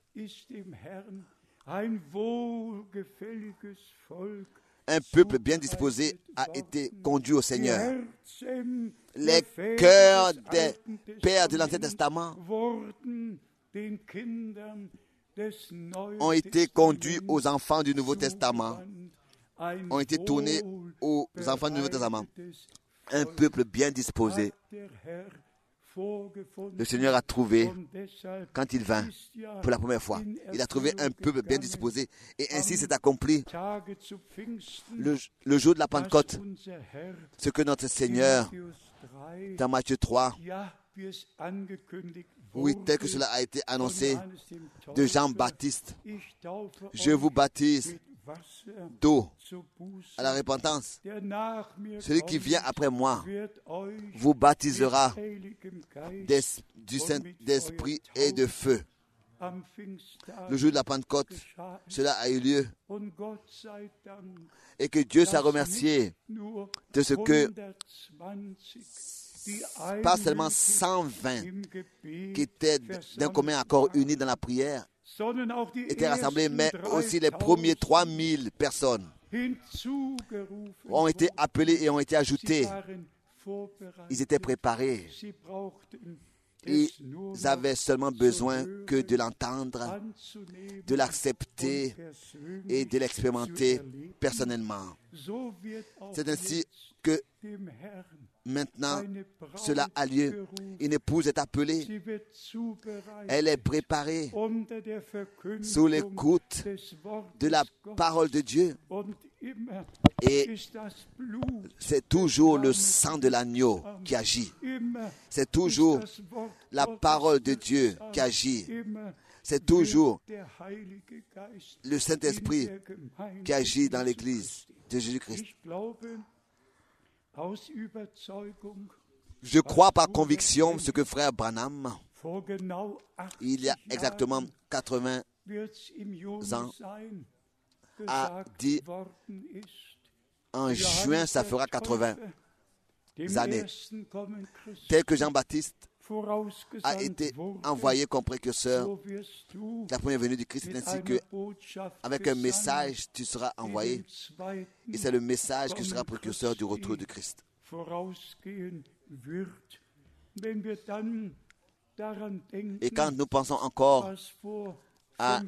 un peuple bien disposé a été conduit au Seigneur. Les cœurs des pères de l'Ancien Testament ont été conduits aux enfants du Nouveau Testament, ont été tournés aux enfants du Nouveau Testament. Un peuple bien disposé. Le Seigneur a trouvé, quand il vint pour la première fois, il a trouvé un peuple bien disposé. Et ainsi s'est accompli le, le jour de la Pentecôte, ce que notre Seigneur, dans Matthieu trois, oui, tel que cela a été annoncé de Jean-Baptiste, je vous baptise d'eau à la repentance. Celui qui vient après moi vous baptisera des, du Saint-Esprit et de feu. Le jour de la Pentecôte, cela a eu lieu. Et que Dieu soit remercié de ce que pas seulement cent vingt qui étaient d'un commun accord unis dans la prière étaient rassemblés, mais aussi les premiers trois mille personnes ont été appelés et ont été ajoutés. Ils étaient préparés. Ils avaient seulement besoin que de l'entendre, de l'accepter et de l'expérimenter personnellement. C'est ainsi que maintenant cela a lieu. Une épouse est appelée. Elle est préparée sous l'écoute de la parole de Dieu. Et c'est toujours le sang de l'agneau qui agit. C'est toujours la parole de Dieu qui agit. C'est toujours le Saint-Esprit qui agit dans l'Église de Jésus-Christ. Je crois par conviction ce que frère Branham, il y a exactement quatre-vingts ans, a dit. En juin, ça fera quatre-vingts années. Tel que Jean-Baptiste a été envoyé comme précurseur, la première venue du Christ, c'est ainsi que, avec un message, tu seras envoyé. Et c'est le message qui sera précurseur du retour du Christ. Et quand nous pensons encore à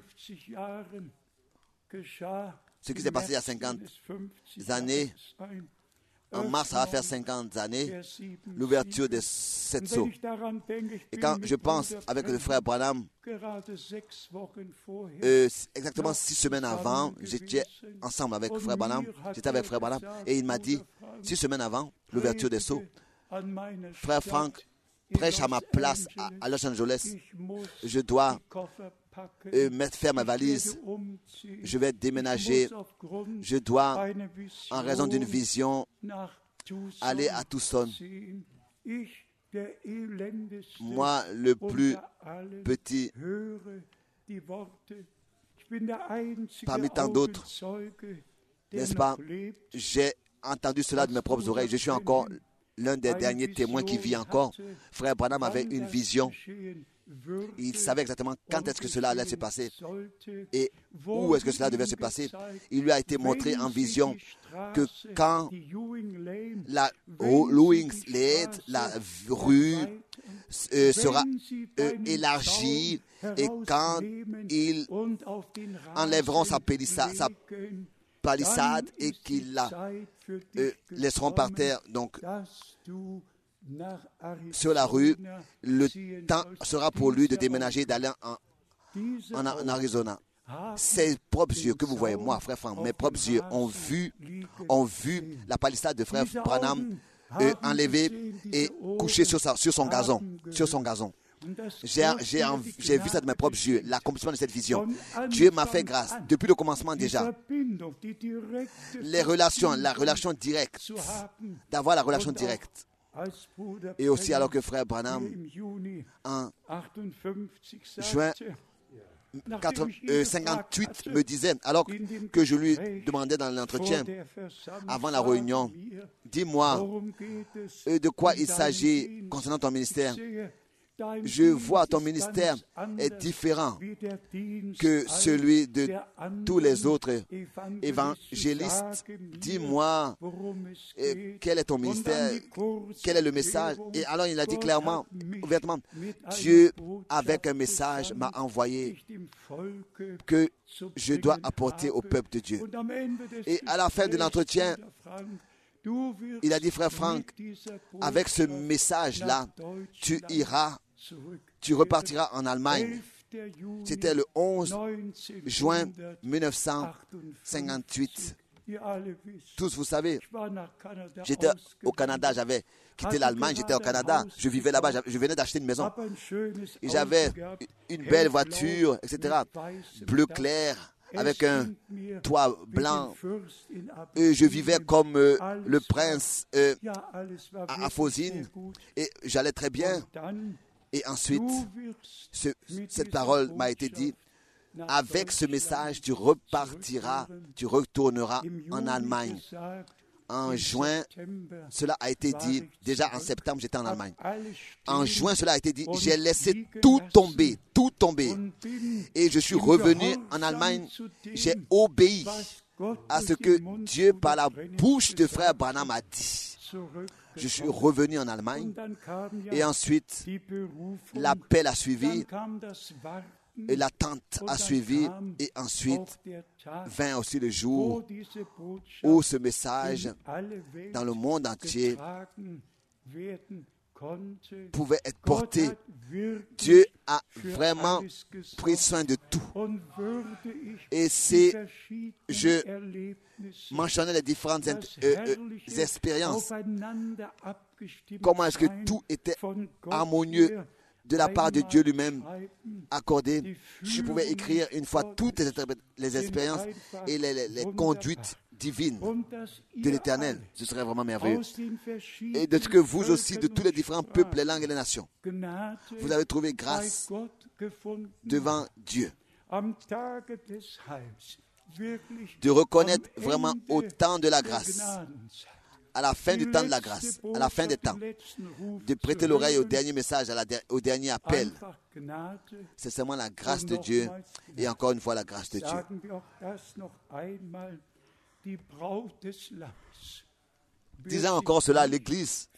ce qui s'est passé il y a cinquante années, en mars, ça va faire cinquante années, l'ouverture des sept sceaux. Et quand je pense avec le frère Branham, euh, exactement six semaines avant, j'étais ensemble avec frère Branham, j'étais avec frère Branham, et il m'a dit, six semaines avant l'ouverture des sceaux, frère Frank prêche à ma place à, à Los Angeles, je dois euh, mettre, faire ma valise, je vais déménager, je dois, en raison d'une vision, aller à Tucson. Moi, le plus petit, parmi tant d'autres, n'est-ce pas, j'ai entendu cela de mes propres oreilles. Je suis encore l'un des derniers témoins qui vit encore. Frère Branham avait une vision. Il savait exactement quand est-ce que cela allait se passer et où est-ce que cela devait se passer. Il lui a été montré en vision que quand la Louings Lane, la rue euh, sera euh, élargie et quand ils enlèveront sa palissade, sa palissade et qu'ils la euh, laisseront par terre, donc sur la rue, le temps sera pour lui de déménager, d'aller en, en, en Arizona. Ses propres yeux que vous voyez, moi, frère Franck, mes propres yeux ont vu, ont vu la palissade de frère Branham euh, enlevée et couchée sur, sa, sur son gazon, sur son gazon. J'ai, j'ai, j'ai vu ça de mes propres yeux, l'accomplissement de cette vision. Dieu m'a fait grâce, depuis le commencement déjà. Les relations, la relation directe, d'avoir la relation directe. Et aussi alors que frère Branham, en juin cinquante-huit, me disait, alors que je lui demandais dans l'entretien, avant la réunion, dis-moi de quoi il s'agit concernant ton ministère. Je vois ton ministère est différent que celui de tous les autres évangélistes. Dis-moi, quel est ton ministère, quel est le message? Et alors il a dit clairement, ouvertement, Dieu, avec un message, m'a envoyé que je dois apporter au peuple de Dieu. Et à la fin de l'entretien, il a dit, frère Franck, avec ce message-là, tu iras, tu repartiras en Allemagne. C'était le onze juin mille neuf cent cinquante-huit. Tous, vous savez, j'étais au Canada, j'avais quitté l'Allemagne, j'étais au Canada, je vivais là-bas, je venais d'acheter une maison. Et j'avais une belle voiture, et cetera, bleu clair, avec un toit blanc. Et je vivais comme euh, le prince euh, à, à Fosine et j'allais très bien. Et ensuite, ce, cette parole m'a été dite, avec ce message, tu repartiras, tu retourneras en Allemagne. En juin, cela a été dit. Déjà en septembre, j'étais en Allemagne. En juin, cela a été dit. J'ai laissé tout tomber, tout tomber. Et je suis revenu en Allemagne. J'ai obéi à ce que Dieu, par la bouche de frère Branham, a dit. Je suis revenu en Allemagne et ensuite l'appel a suivi et l'attente a suivi et ensuite vint aussi le jour où ce message dans le monde entier pouvait être porté. Dieu a vraiment pris soin de tout. Et si je mentionnais les différentes euh, euh, expériences, comment est-ce que tout était harmonieux de la part de Dieu lui-même accordé. Je pouvais écrire une fois toutes les, les expériences et les, les, les conduites divines de l'Éternel. Ce serait vraiment merveilleux. Et de ce que vous aussi, de tous les différents peuples, les langues et les nations, vous avez trouvé grâce devant Dieu. De reconnaître vraiment au temps de la grâce, à la fin du temps de la grâce, à la fin des temps, de prêter l'oreille au dernier message, à la, au dernier appel. C'est seulement la grâce de Dieu et encore une fois la grâce de Dieu. Disant encore cela à l'Église,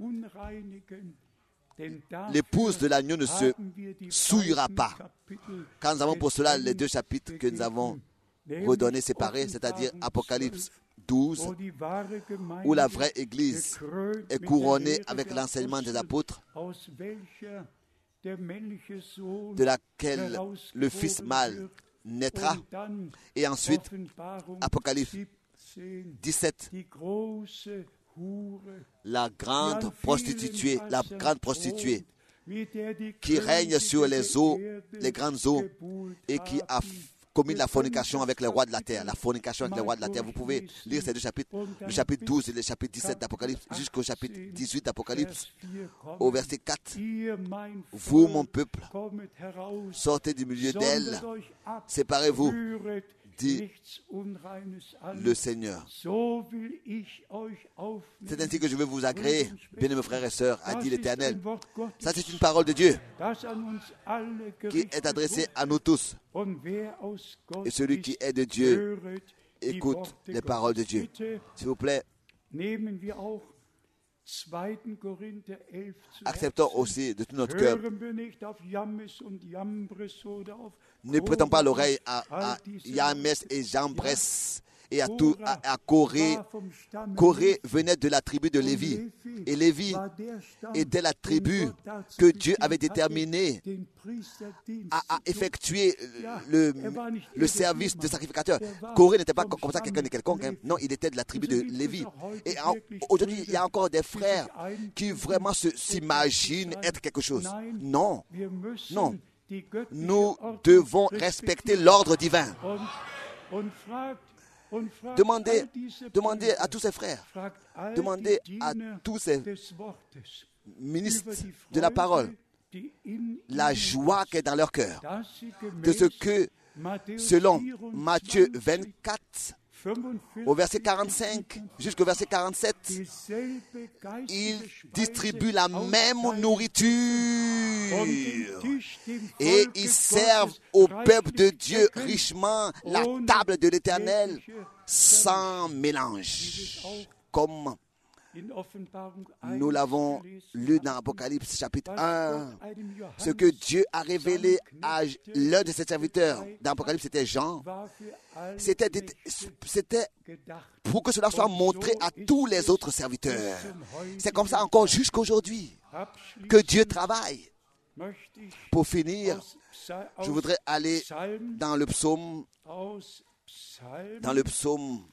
l'épouse de l'agneau ne se souillera pas. Quand nous avons pour cela les deux chapitres que nous avons redonnés séparés, c'est-à-dire Apocalypse douze, où la vraie Église est couronnée avec l'enseignement des apôtres, de laquelle le Fils mâle naîtra, et ensuite Apocalypse dix-sept, la grande prostituée, la grande prostituée qui règne sur les eaux, les grandes eaux, et qui a commis la fornication avec les rois de la terre. La fornication avec les rois de la terre. Vous pouvez lire ces deux chapitres, le chapitre douze et le chapitre dix-sept d'Apocalypse, jusqu'au chapitre dix-huit d'Apocalypse, au verset quatre. Vous, mon peuple, sortez du milieu d'elle, séparez-vous, dit le Seigneur. C'est ainsi que je veux vous agréer, bien-aimés frères et sœurs, a dit l'Éternel. Ça, c'est une parole de Dieu qui est adressée à nous tous. Et celui qui est de Dieu écoute les paroles de Dieu. S'il vous plaît, acceptons aussi de tout notre cœur. Ne prêtons pas l'oreille à, à James et Jambres et à, tout, à, à Corée. Corée venait de la tribu de Lévi. Et Lévi était la tribu que Dieu avait déterminée à, à effectuer le, le service de sacrificateur. Corée n'était pas comme ça quelqu'un de quelconque. Hein. Non, il était de la tribu de Lévi. Et en, aujourd'hui, il y a encore des frères qui vraiment se, s'imaginent être quelque chose. Non, non. Nous devons respecter l'ordre divin. Demandez, demandez à tous ces frères, demandez à tous ces ministres de la parole la joie qui est dans leur cœur, de ce que, selon Matthieu vingt-quatre, au verset quarante-cinq jusqu'au verset quarante-sept, ils distribuent la même nourriture et ils servent au peuple de Dieu richement la table de l'Éternel sans mélange, comme nous l'avons lu dans Apocalypse chapitre un. Ce que Dieu a révélé à l'un de ses serviteurs dans Apocalypse, c'était Jean. C'était, c'était pour que cela soit montré à tous les autres serviteurs. C'est comme ça encore jusqu'aujourd'hui que Dieu travaille. Pour finir, je voudrais aller dans le psaume, dans le psaume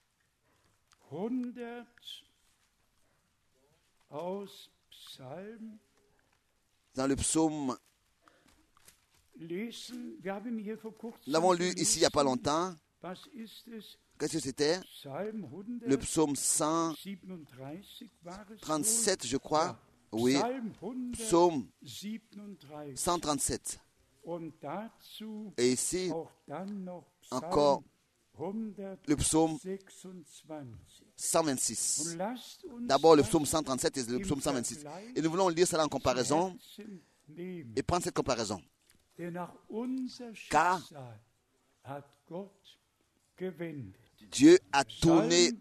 dans le psaume, nous l'avons lu ici il n'y a pas longtemps. Qu'est-ce que c'était? Le psaume cent trente-sept, je crois. Oui, psaume cent trente-sept. Et ici, encore le psaume cent vingt-six. D'abord le psaume cent trente-sept et le psaume cent vingt-six. Et nous voulons lire cela en comparaison et prendre cette comparaison. Car Dieu a tourné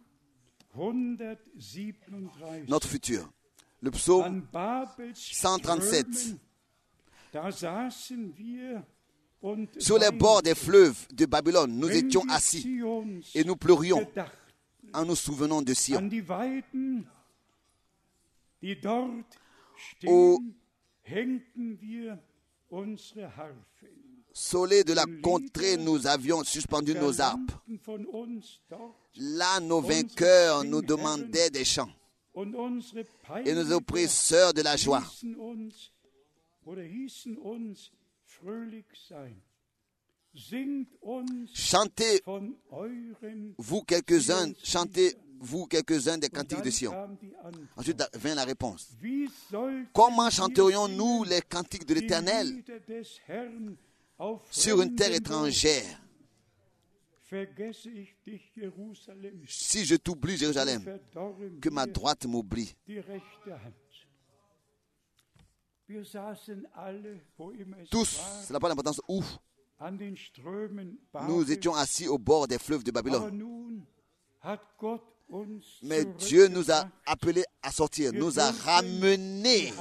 notre futur. Le psaume cent trente-sept. Sur les bords des fleuves de Babylone, nous étions assis et nous pleurions en nous souvenant de Sion. Au soleil de la contrée, nous avions suspendu nos harpes. Là, nos vainqueurs nous demandaient des chants. Et nos oppresseurs de la joie. Chantez, vous quelques-uns, chantez, vous quelques-uns des cantiques de Sion. Ensuite vient la réponse. Comment chanterions-nous les cantiques de l'Éternel sur une terre étrangère? Si je t'oublie, Jérusalem, que ma droite m'oublie. Tous, c'est la pas l'importance où nous étions assis au bord des fleuves de Babylone. Mais Dieu nous a appelés à sortir, nous a ramenés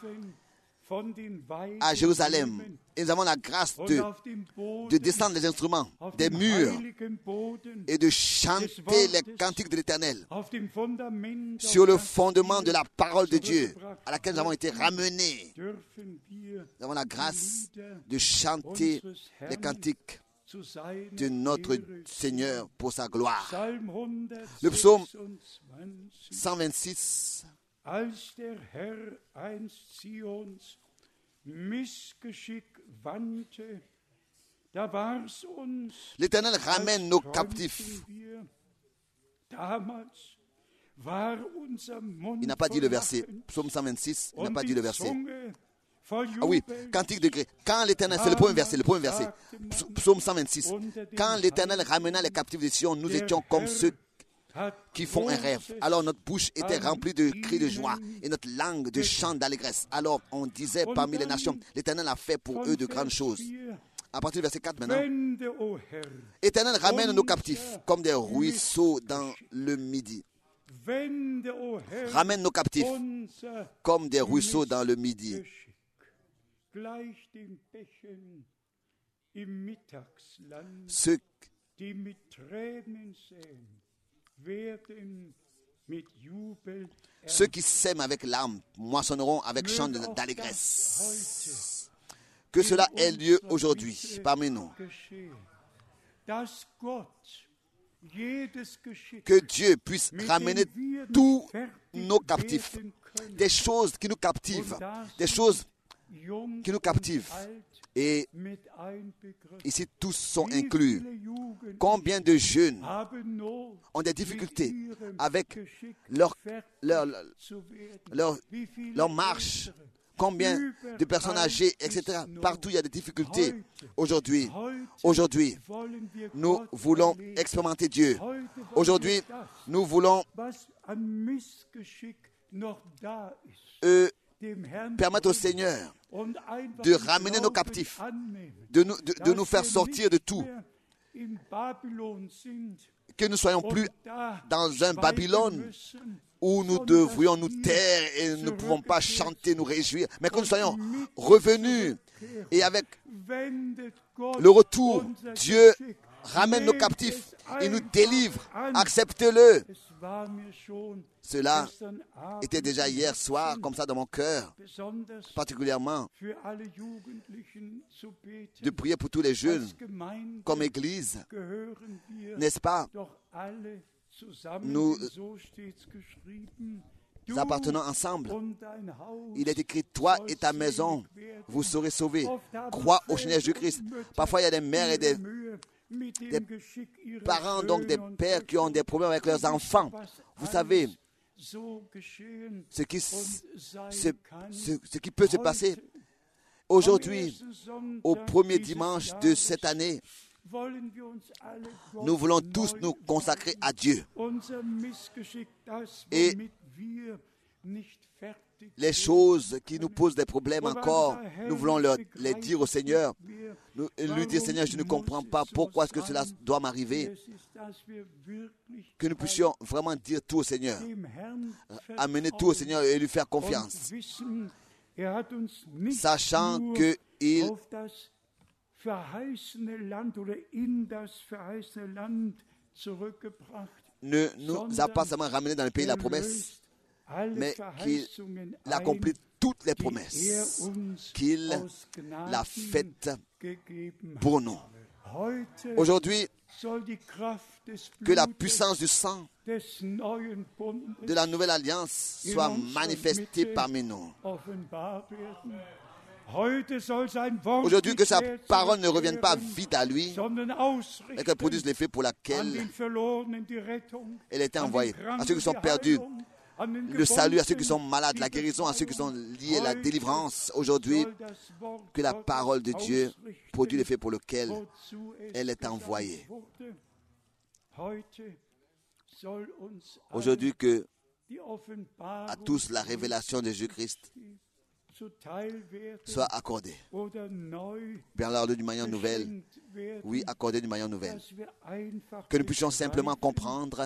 à Jérusalem. Et nous avons la grâce de, de descendre les instruments des murs et de chanter les cantiques de l'Éternel sur le fondement de la parole de Dieu à laquelle nous avons été ramenés. Nous avons la grâce de chanter les cantiques de notre Seigneur pour sa gloire. Le psaume cent vingt-six. L'Éternel ramène nos captifs. Il n'a pas dit le verset. Psaume cent vingt-six, il n'a pas dit le verset. Ah oui, cantique de gré. Quand l'Éternel, c'est le premier verset, le premier verset. Psaume cent vingt-six. Quand l'Éternel ramena les captifs de Sion, nous étions comme ceux qui font un rêve. Alors notre bouche était remplie de cris de joie et notre langue de chants d'allégresse. Alors on disait parmi les nations, l'Éternel a fait pour eux de grandes choses. À partir du verset quatre maintenant. Éternel, ramène nos captifs comme des ruisseaux dans le midi. Ramène nos captifs comme des ruisseaux dans le midi. Ceux Ceux qui sèment avec larmes moissonneront avec chant d'allégresse. Que cela ait lieu aujourd'hui parmi nous. Que Dieu puisse ramener tous nos captifs, des choses qui nous captivent, des choses qui nous captivent. Et ici, tous sont inclus. Combien de jeunes ont des difficultés avec leur, leur, leur, leur marche? Combien de personnes âgées, et cetera. Partout, il y a des difficultés. Aujourd'hui, aujourd'hui, nous voulons expérimenter Dieu. Aujourd'hui, nous voulons euh, permettre au Seigneur de ramener nos captifs, de nous, de, de nous faire sortir de tout. Que nous ne soyons plus dans un Babylone où nous devrions nous taire et nous ne pouvons pas chanter, nous réjouir, mais que nous soyons revenus et avec le retour, Dieu ramène nos captifs, il nous délivre, acceptez-le. Cela était déjà hier soir, comme ça dans mon cœur, particulièrement de prier pour tous les jeunes, comme Église, n'est-ce pas? Nous appartenons ensemble. Il est écrit, toi et ta maison, vous serez sauvés. Crois au Seigneur Jésus-Christ. Parfois, il y a des mères et des, des parents, donc des pères qui ont des problèmes avec leurs enfants. Vous savez, ce qui, ce, ce, ce qui peut se passer aujourd'hui, au premier dimanche de cette année, nous voulons tous nous consacrer à Dieu. Et les choses qui nous posent des problèmes encore, nous voulons leur, les dire au Seigneur, nous, lui dire, Seigneur, je ne comprends pas pourquoi est-ce que cela doit m'arriver, que nous puissions vraiment dire tout au Seigneur, amener tout au Seigneur et lui faire confiance, sachant qu'il ne nous a pas seulement ramenés dans le pays de la promesse, mais qu'il accomplit toutes les promesses qu'il l'a faites pour nous. Aujourd'hui, que la puissance du sang de la nouvelle alliance soit manifestée parmi nous. Aujourd'hui, que sa parole ne revienne pas vide à lui, mais qu'elle produise l'effet pour lequel elle a été envoyée. À ceux qui sont perdus, le salut à ceux qui sont malades, la guérison à ceux qui sont liés, la délivrance. Aujourd'hui, que la parole de Dieu produise l'effet pour lequel elle est envoyée. Aujourd'hui, que à tous la révélation de Jésus-Christ soit accordée. Bien alors, d'une manière nouvelle, oui, accordée d'une manière nouvelle. Que nous puissions simplement comprendre,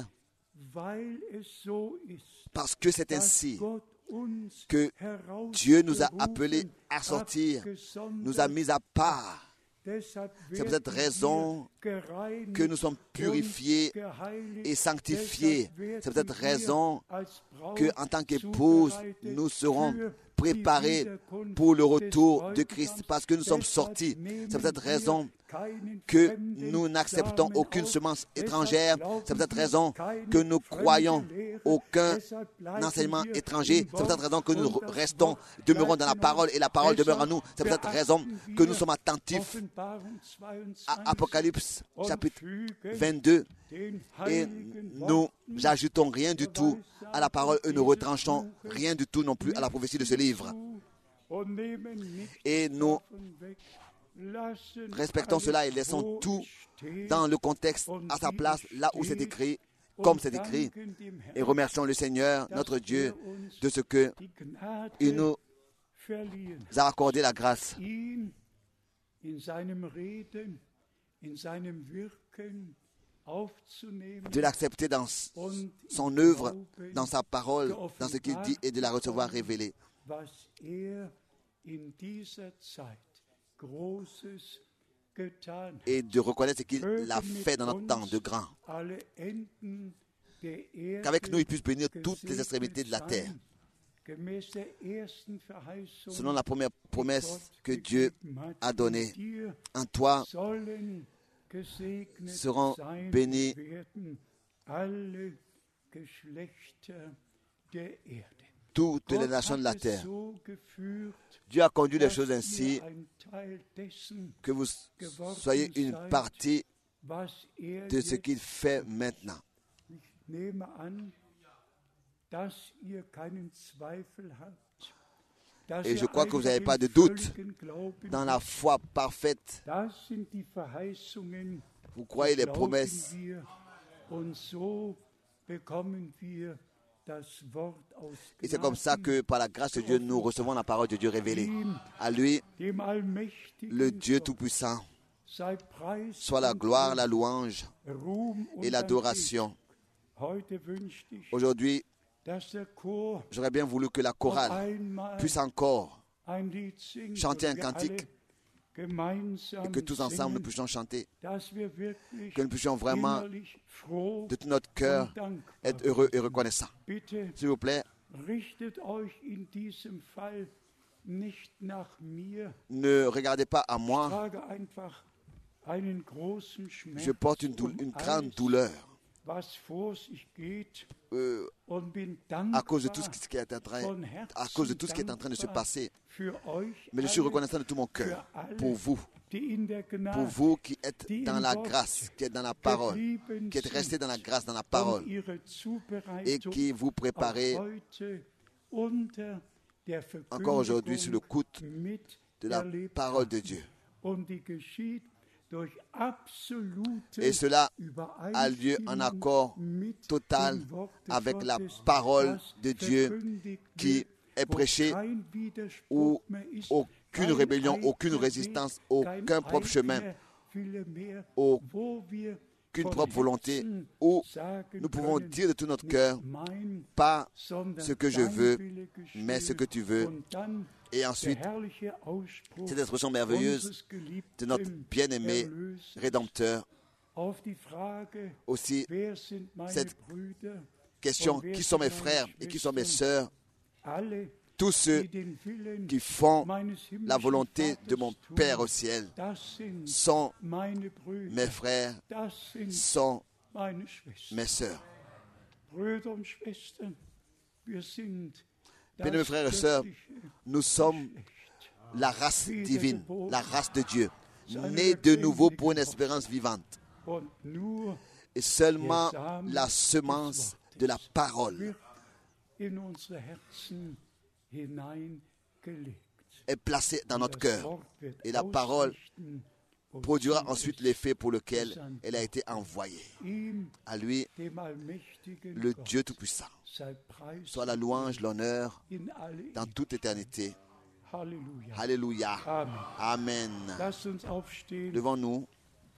parce que c'est ainsi que Dieu nous a appelés à sortir, nous a mis à part. C'est pour cette raison que nous sommes purifiés et sanctifiés. C'est pour cette raison qu'en tant qu'épouse, nous serons préparés pour le retour de Christ, parce que nous sommes sortis. C'est pour cette raison que nous n'acceptons aucune semence étrangère. C'est pour cette raison que nous croyons aucun enseignement étranger. C'est pour cette raison que nous restons, demeurons dans la parole et la parole demeure en nous. C'est pour cette raison que nous sommes attentifs à Apocalypse chapitre vingt-deux et nous n'ajoutons rien du tout à la parole et nous retranchons rien du tout non plus à la prophétie de ce livre. Et nous respectons cela et laissons tout dans le contexte, à sa place, là où c'est écrit, comme c'est écrit, et remercions le Seigneur, notre Dieu, de ce que il nous a accordé la grâce de l'accepter dans son œuvre, dans sa parole, dans ce qu'il dit, et de la recevoir révélée. Et de reconnaître ce qu'il a fait dans notre temps de grand. Qu'avec nous, il puisse bénir toutes les extrémités de la terre. Selon la première promesse que Dieu a donnée, en toi seront bénis toutes les nations de la terre. Dieu a conduit les choses ainsi que vous soyez une partie de ce qu'il fait maintenant. Et je crois que vous n'avez pas de doute dans la foi parfaite. Vous croyez les promesses. Et c'est comme ça que par la grâce de Dieu, nous recevons la parole de Dieu révélée. À lui, le Dieu Tout-Puissant, soit la gloire, la louange et l'adoration. Aujourd'hui, j'aurais bien voulu que la chorale puisse encore chanter un cantique et que tous ensemble nous puissions chanter, que nous puissions vraiment de tout notre cœur être heureux et reconnaissants. S'il vous plaît, ne regardez pas à moi, je porte une, dou- une grande douleur euh, à cause de tout ce qui est en train, à cause de tout ce qui est en train de se passer. Mais je suis reconnaissant de tout mon cœur pour vous, pour vous qui êtes dans la grâce, qui êtes dans la parole, qui êtes restés dans la grâce, dans la parole, et qui vous préparez encore aujourd'hui sur le coup de la parole de Dieu. Et cela a lieu en accord total avec la parole de Dieu qui est prêchée, où aucune rébellion, aucune résistance, aucun propre chemin, aucune propre volonté, où nous pouvons dire de tout notre cœur, pas ce que je veux, mais ce que tu veux. Et ensuite, cette expression merveilleuse de notre bien-aimé Rédempteur, aussi cette question, qui sont mes frères et qui sont mes sœurs? Tous ceux qui font la volonté de mon Père au ciel sont mes frères, sont mes sœurs. Bien-aimés frères et sœurs, nous sommes la race divine, la race de Dieu, née de nouveau pour une espérance vivante. Et seulement la semence de la parole est placée dans notre cœur. Et la parole produira ensuite l'effet pour lequel elle a été envoyée. À lui, le Dieu Tout-Puissant, soit la louange, l'honneur dans toute éternité. Alléluia. Amen. Devant-nous,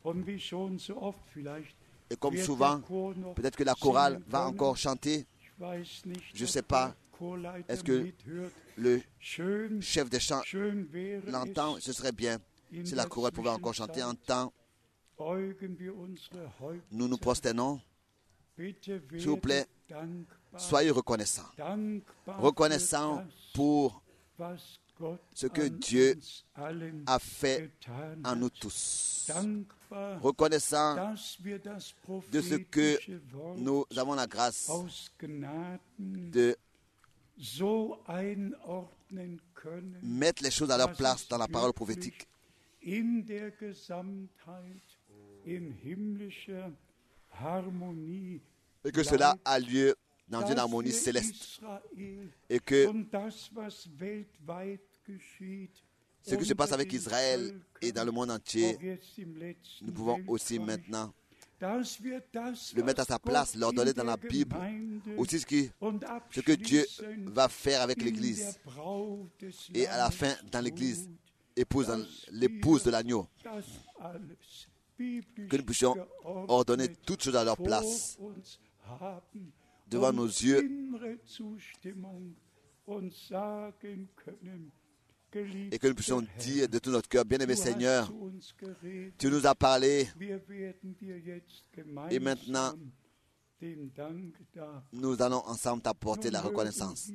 et comme souvent, peut-être que la chorale va encore chanter. Je ne sais pas. Est-ce que le chef des chants l'entend? Ce serait bien si la chorale pouvait encore chanter en temps. Nous nous prosternons. S'il vous plaît, soyez reconnaissants. Reconnaissants pour ce que Dieu a fait en nous tous. Reconnaissants de ce que nous avons la grâce de mettre les choses à leur place dans la parole prophétique. Et que cela a lieu dans une harmonie céleste. Et que ce qui se passe avec Israël et dans le monde entier, nous pouvons aussi maintenant le mettre à sa place, l'ordonner dans la Bible. Aussi ce, qui, ce que Dieu va faire avec l'Église. Et à la fin, dans l'Église, épouse, l'épouse de l'agneau. Que nous puissions ordonner toutes choses à leur place devant nos yeux. Et que nous puissions dire de tout notre cœur, bien-aimé Seigneur, tu nous as parlé et maintenant nous allons ensemble t'apporter la reconnaissance.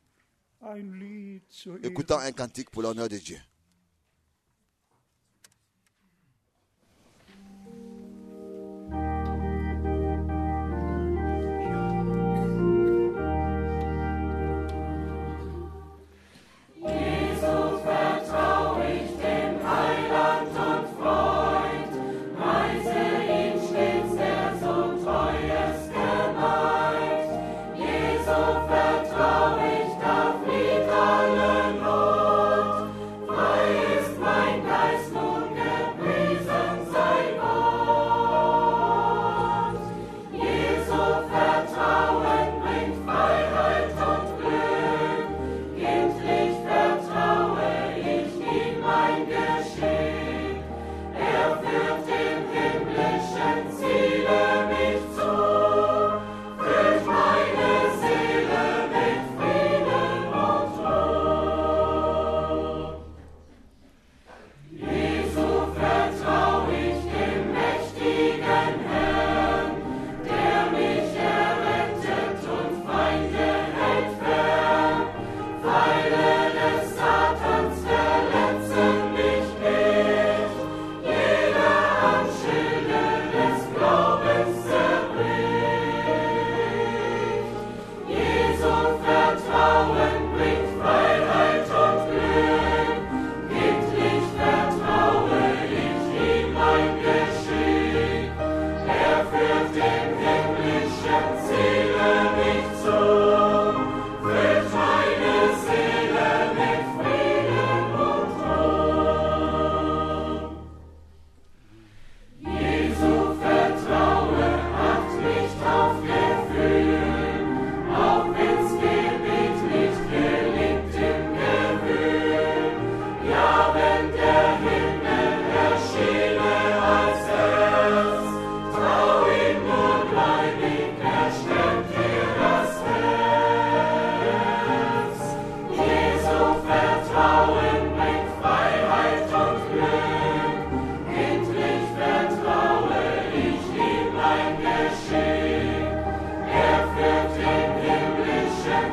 Écoutons un cantique pour l'honneur de Dieu. Vertrau ich, darf Lied alle Not,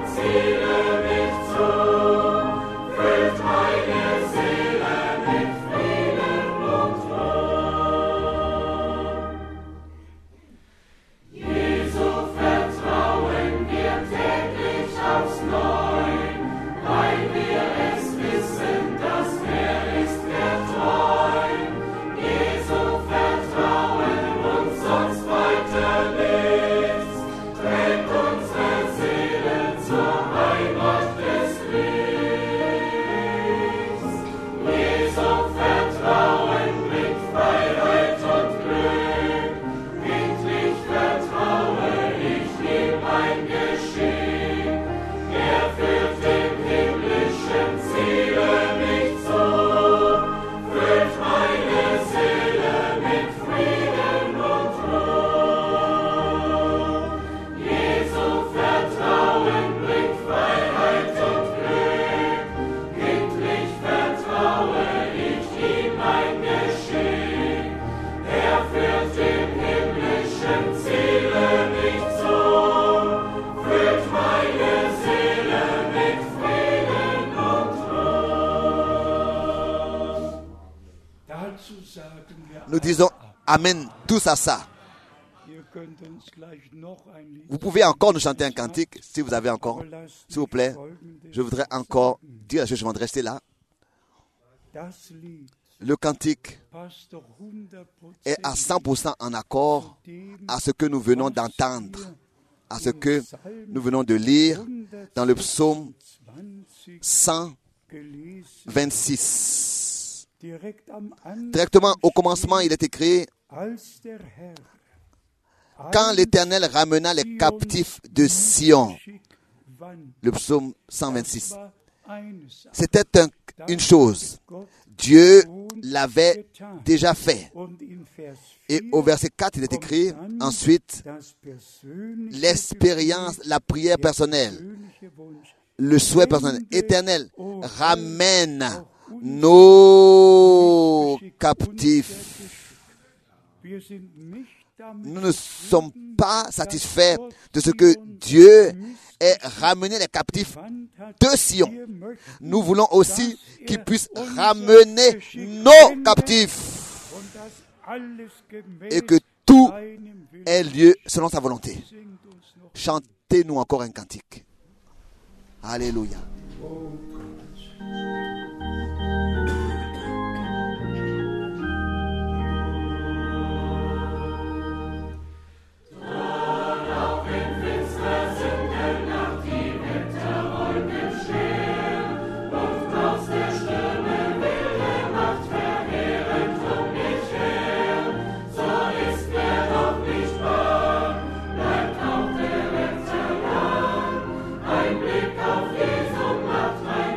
Nous disons Amen tous à ça. Vous pouvez encore nous chanter un cantique, si vous avez encore. S'il vous plaît, je voudrais encore dire, je vais rester là. Le cantique est à cent pour cent en accord à ce que nous venons d'entendre, à ce que nous venons de lire dans le psaume cent vingt-six. Directement au commencement, il est écrit: quand l'Éternel ramena les captifs de Sion. Le psaume cent vingt-six. C'était un, une chose. Dieu l'avait déjà fait. Et au verset quatre, il est écrit ensuite l'expérience, la prière personnelle, le souhait personnel. Éternel, ramène nos captifs. Nous ne sommes pas satisfaits de ce que Dieu ait ramené les captifs de Sion. Nous voulons aussi qu'il puisse ramener nos captifs et que tout ait lieu selon sa volonté. Chantez-nous encore un cantique. Alléluia. Blick auf Jesu macht mein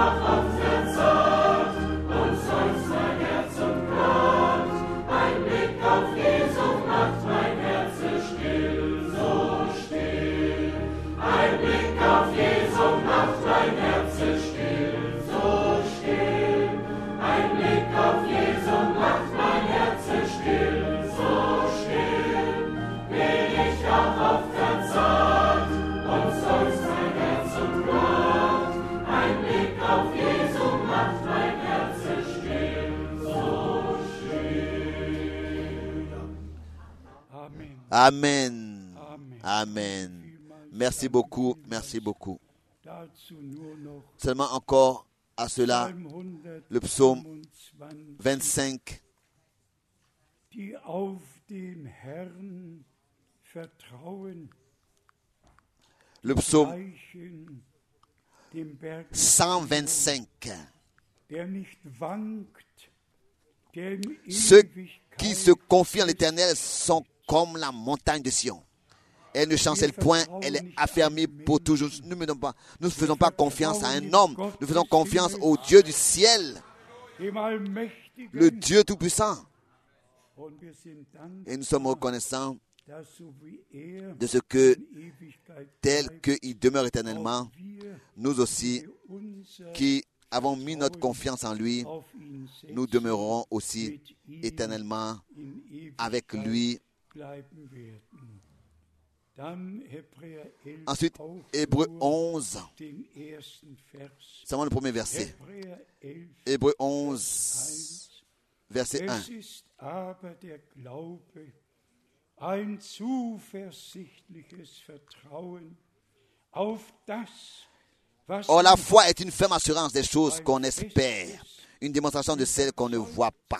Amen. Amen. Merci beaucoup. Merci beaucoup. Seulement encore à cela, le psaume vingt-cinq. Le psaume cent vingt-cinq. Ceux qui se confient en l'Éternel sont comme la montagne de Sion. Elle ne chancelle point, elle est affermie pour toujours. Nous ne pas, nous ne faisons pas confiance à un homme, nous faisons confiance au Dieu du ciel, le Dieu Tout-Puissant. Et nous sommes reconnaissants de ce que, tel qu'il demeure éternellement, nous aussi, qui avons mis notre confiance en lui, nous demeurerons aussi éternellement avec lui. Ensuite, Hébreux onze, seulement le premier verset. Hébreux onze, verset un. Or, la foi est une ferme assurance des choses qu'on espère, une démonstration de celles qu'on ne voit pas.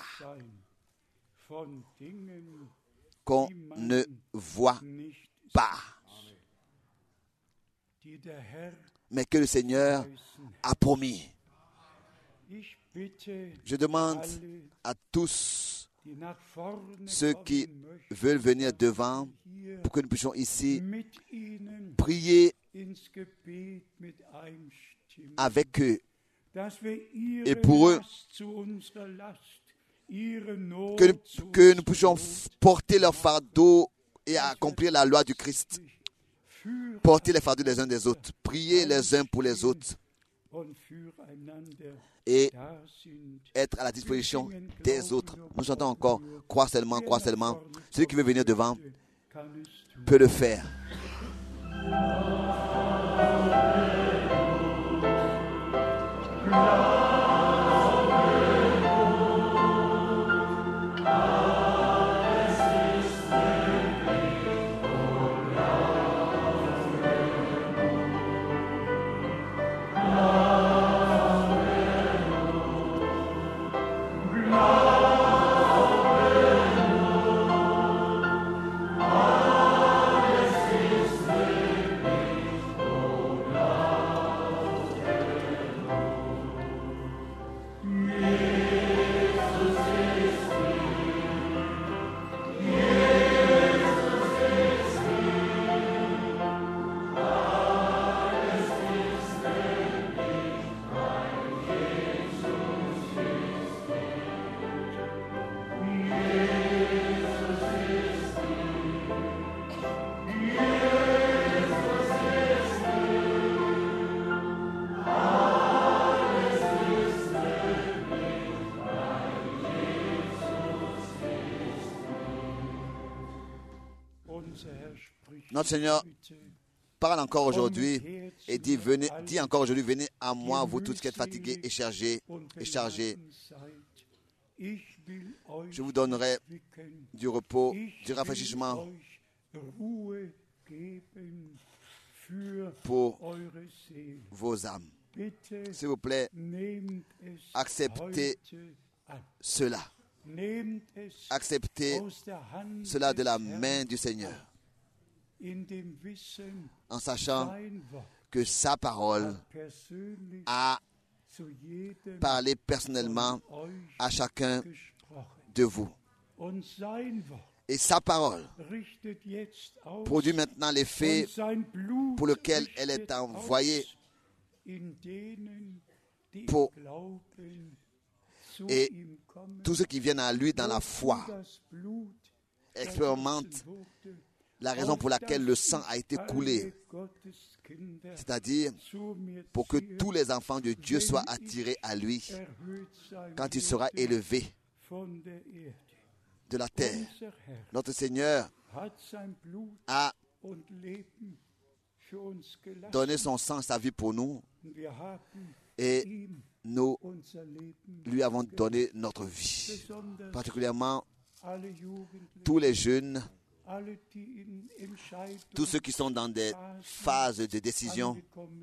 Qu'on ne voit pas. Mais que le Seigneur a promis. Je demande à tous ceux qui veulent venir devant pour que nous puissions ici prier avec eux et pour eux que nous, que nous puissions porter leur fardeau et accomplir la loi du Christ. Porter les fardeaux les uns des autres, prier les uns pour les autres et être à la disposition des autres. Nous chantons encore, crois seulement, crois seulement. Celui qui veut venir devant peut le faire. Notre Seigneur parle encore aujourd'hui et dit, venez, dit encore aujourd'hui, venez à moi, vous tous qui êtes fatigués et chargés, et chargés. Je vous donnerai du repos, du rafraîchissement pour vos âmes. S'il vous plaît, acceptez cela. Acceptez cela de la main du Seigneur, en sachant que sa parole a parlé personnellement à chacun de vous. Et sa parole produit maintenant l'effet pour lequel elle est envoyée pour et tous ceux qui viennent à lui dans la foi expérimentent la raison pour laquelle le sang a été coulé, c'est-à-dire pour que tous les enfants de Dieu soient attirés à lui quand il sera élevé de la terre. Notre Seigneur a donné son sang, sa vie pour nous, et nous lui avons donné notre vie. Particulièrement tous les jeunes, tous ceux qui sont dans des phases de décision.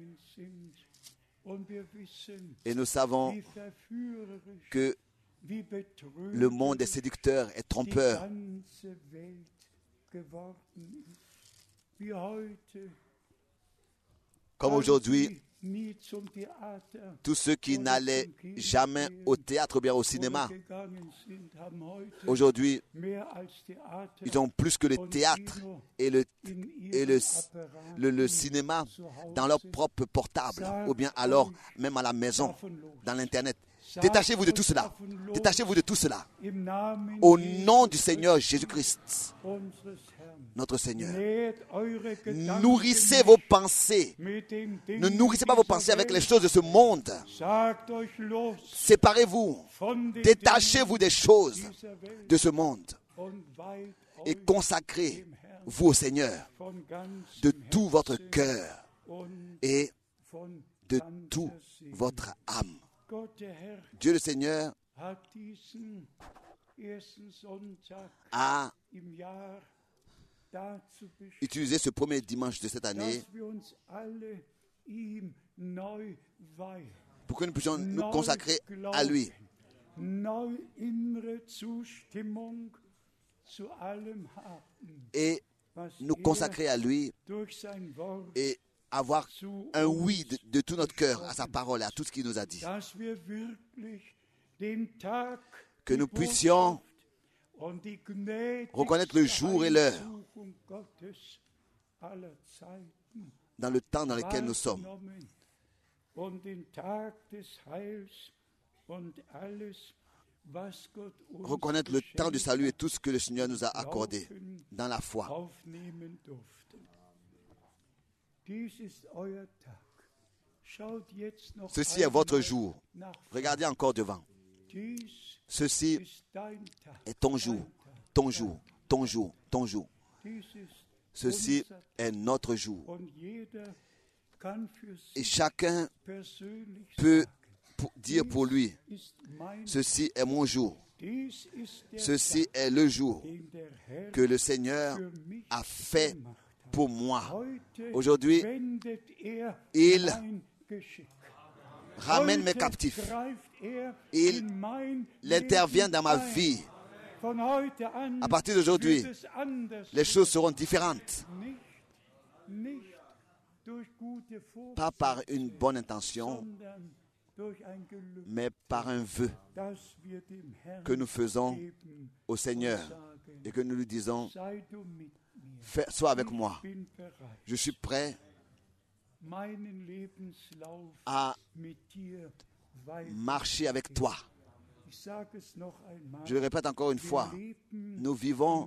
Et nous savons que le monde est séducteur et trompeur. Comme aujourd'hui, tous ceux qui n'allaient jamais au théâtre ou bien au cinéma, aujourd'hui, ils ont plus que le théâtre et le, et le, le, le cinéma dans leur propre portable, ou bien alors même à la maison, dans l'Internet. Détachez-vous de tout cela. Détachez-vous de tout cela. Au nom du Seigneur Jésus-Christ, notre Seigneur. Nourrissez vos pensées. Ne nourrissez pas vos pensées avec les choses de ce monde. Séparez-vous. Détachez-vous des choses de ce monde. Et consacrez-vous au Seigneur de tout votre cœur et de toute votre âme. Dieu le Seigneur a utilisé ce premier dimanche de cette année pour que nous puissions nous consacrer à lui. Et nous consacrer à lui et avoir un oui de, de tout notre cœur à sa parole et à tout ce qu'il nous a dit. Que nous puissions reconnaître le jour et l'heure dans le temps dans lequel nous sommes. Reconnaître le temps du salut et tout ce que le Seigneur nous a accordé dans la foi. Ceci est votre jour. Regardez encore devant. Ceci est ton jour, ton jour, ton jour, ton jour. Ceci est notre jour. Et chacun peut dire pour lui, ceci est mon jour. Ceci est le jour que le Seigneur a fait pour moi. Aujourd'hui, il ramène mes captifs. Il intervient dans ma vie. À partir d'aujourd'hui, les choses seront différentes. Pas par une bonne intention, mais par un vœu que nous faisons au Seigneur et que nous lui disons, sois avec moi. Je suis prêt à marcher avec toi. Je le répète encore une fois, nous vivons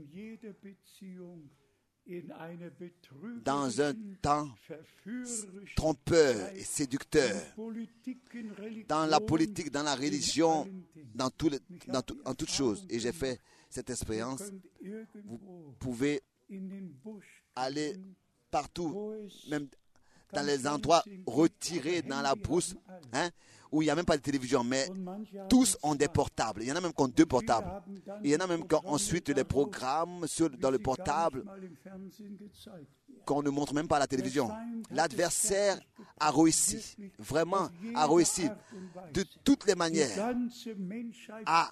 dans un temps trompeur et séducteur, dans la politique, dans la religion, dans, tout le, dans tout, en toutes choses. Et j'ai fait cette expérience. Vous pouvez aller partout, même dans les endroits retirés dans la brousse, hein, où il n'y a même pas de télévision, mais tous ont des portables. Il y en a même qui ont deux portables. Il y en a même qui ont ensuite les programmes sur, dans le portable qu'on ne montre même pas à la télévision. L'adversaire a réussi, vraiment a réussi de toutes les manières à,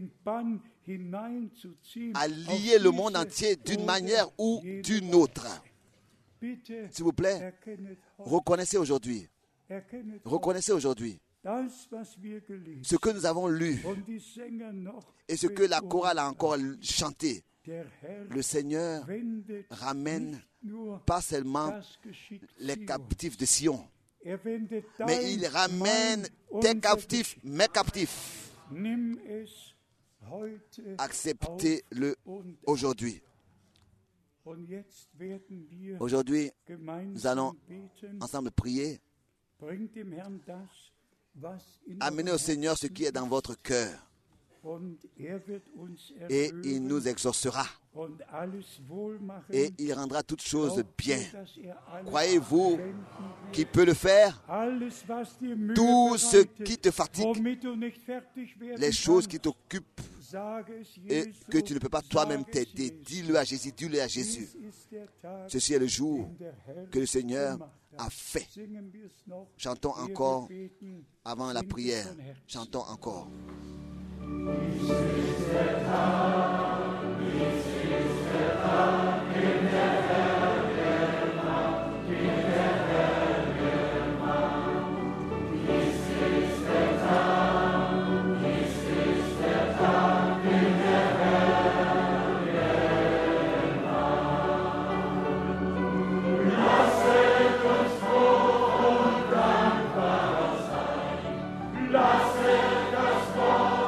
à lier le monde entier d'une manière ou d'une autre. S'il vous plaît, reconnaissez aujourd'hui, reconnaissez aujourd'hui ce que nous avons lu et ce que la chorale a encore chanté. Le Seigneur ramène pas seulement les captifs de Sion, mais il ramène tes captifs, mes captifs. Acceptez-le aujourd'hui. Aujourd'hui, nous allons ensemble prier. Amenez au Seigneur ce qui est dans votre cœur. Et il nous exaucera. Et il rendra toutes choses bien. Croyez-vous qu'il peut le faire? Tout ce qui te fatigue, les choses qui t'occupent et que tu ne peux pas toi-même t'aider, dis-le à Jésus, dis-le à Jésus. Ceci est le jour que le Seigneur a fait. Chantons encore avant la prière. Chantons encore. Dies ist der Tag, dies ist der Tag, den der Herr gemacht, den der Herr gemacht. Dies ist der Tag, dies ist der Tag, den der Herr gemacht. Lasset uns froh und dankbar sein. Lasset das Wort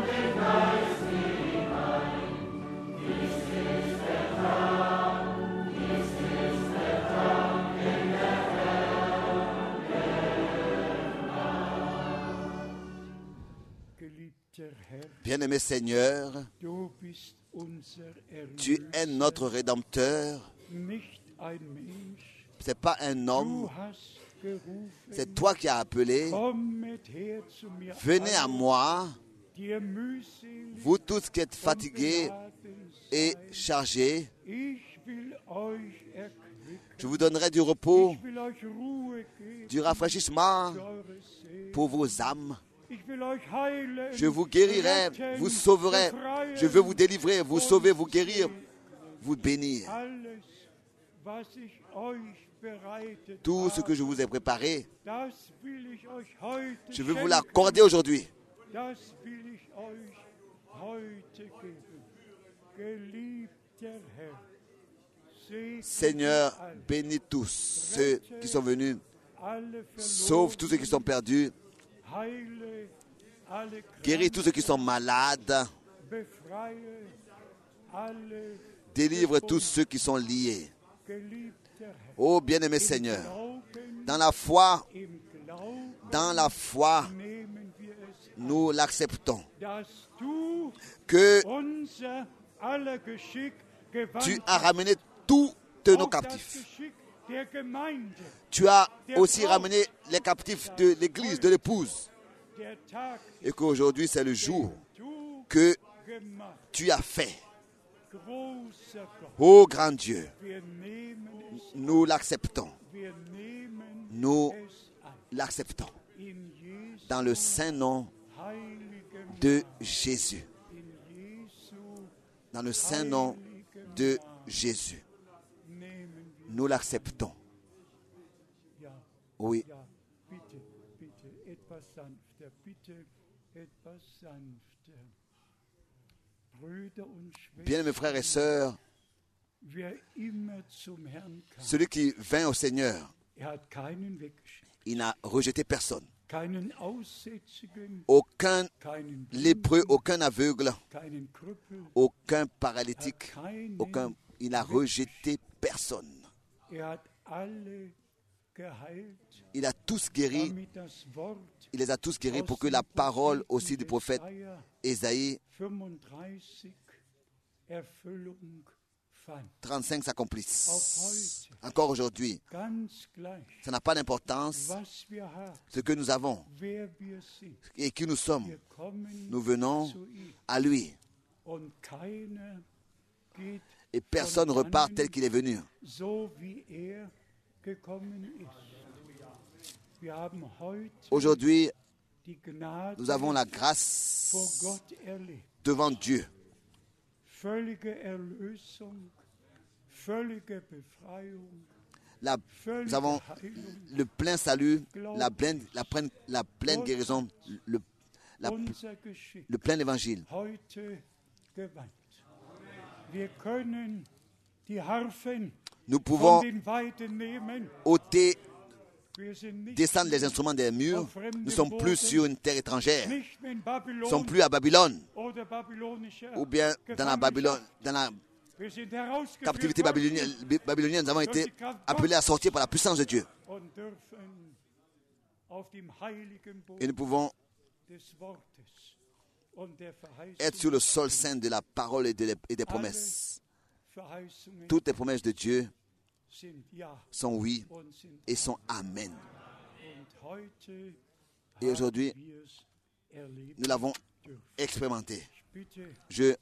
Bien-aimé Seigneur, tu es notre Rédempteur. Ce n'est pas un homme, c'est toi qui as appelé. Venez à moi, vous tous qui êtes fatigués et chargés. Je vous donnerai du repos, du rafraîchissement pour vos âmes. Je vous guérirai, vous sauverai. Je veux vous délivrer, vous sauver, vous guérir, vous bénir. Tout ce que je vous ai préparé, je veux vous l'accorder aujourd'hui. Seigneur, bénis tous ceux qui sont venus. Sauve tous ceux qui sont perdus. Guéris tous ceux qui sont malades. Délivre tous ceux qui sont liés. Ô bien-aimé Seigneur, dans la foi, dans la foi, nous l'acceptons. Que tu as ramené tous nos captifs. Tu as aussi ramené les captifs de l'Église, de l'épouse. Et qu'aujourd'hui, c'est le jour que tu as fait. Ô grand Dieu, nous l'acceptons. Nous l'acceptons. Dans le saint nom de Jésus. Dans le saint nom de Jésus. Nous l'acceptons. Oui. Bien, mes frères et sœurs, celui qui vint au Seigneur, il n'a rejeté personne. Aucun lépreux, aucun aveugle, aucun paralytique, aucun, il n'a rejeté personne. Il a tous guéri, il les a tous guéris pour que la parole aussi du prophète Ésaïe trente-cinq s'accomplisse. Encore aujourd'hui, ça n'a pas d'importance ce que nous avons et qui nous sommes. Nous venons à lui. Et personne ne repart tel qu'il est venu. Aujourd'hui, nous avons la grâce devant Dieu. La, nous avons le plein salut, la pleine, la pleine, la pleine guérison, le, la, le plein évangile. Nous pouvons ôter descendent les instruments des murs. Nous ne sommes plus sur une terre étrangère. Nous ne sommes plus à Babylone ou bien dans la Babylone, dans la captivité babylonienne. babylonienne. Nous avons été appelés à sortir par la puissance de Dieu. Et nous pouvons être sur le sol saint de la parole et, de, et des promesses. Toutes les promesses de Dieu sont oui et sont amen. Et aujourd'hui, nous l'avons expérimenté. Je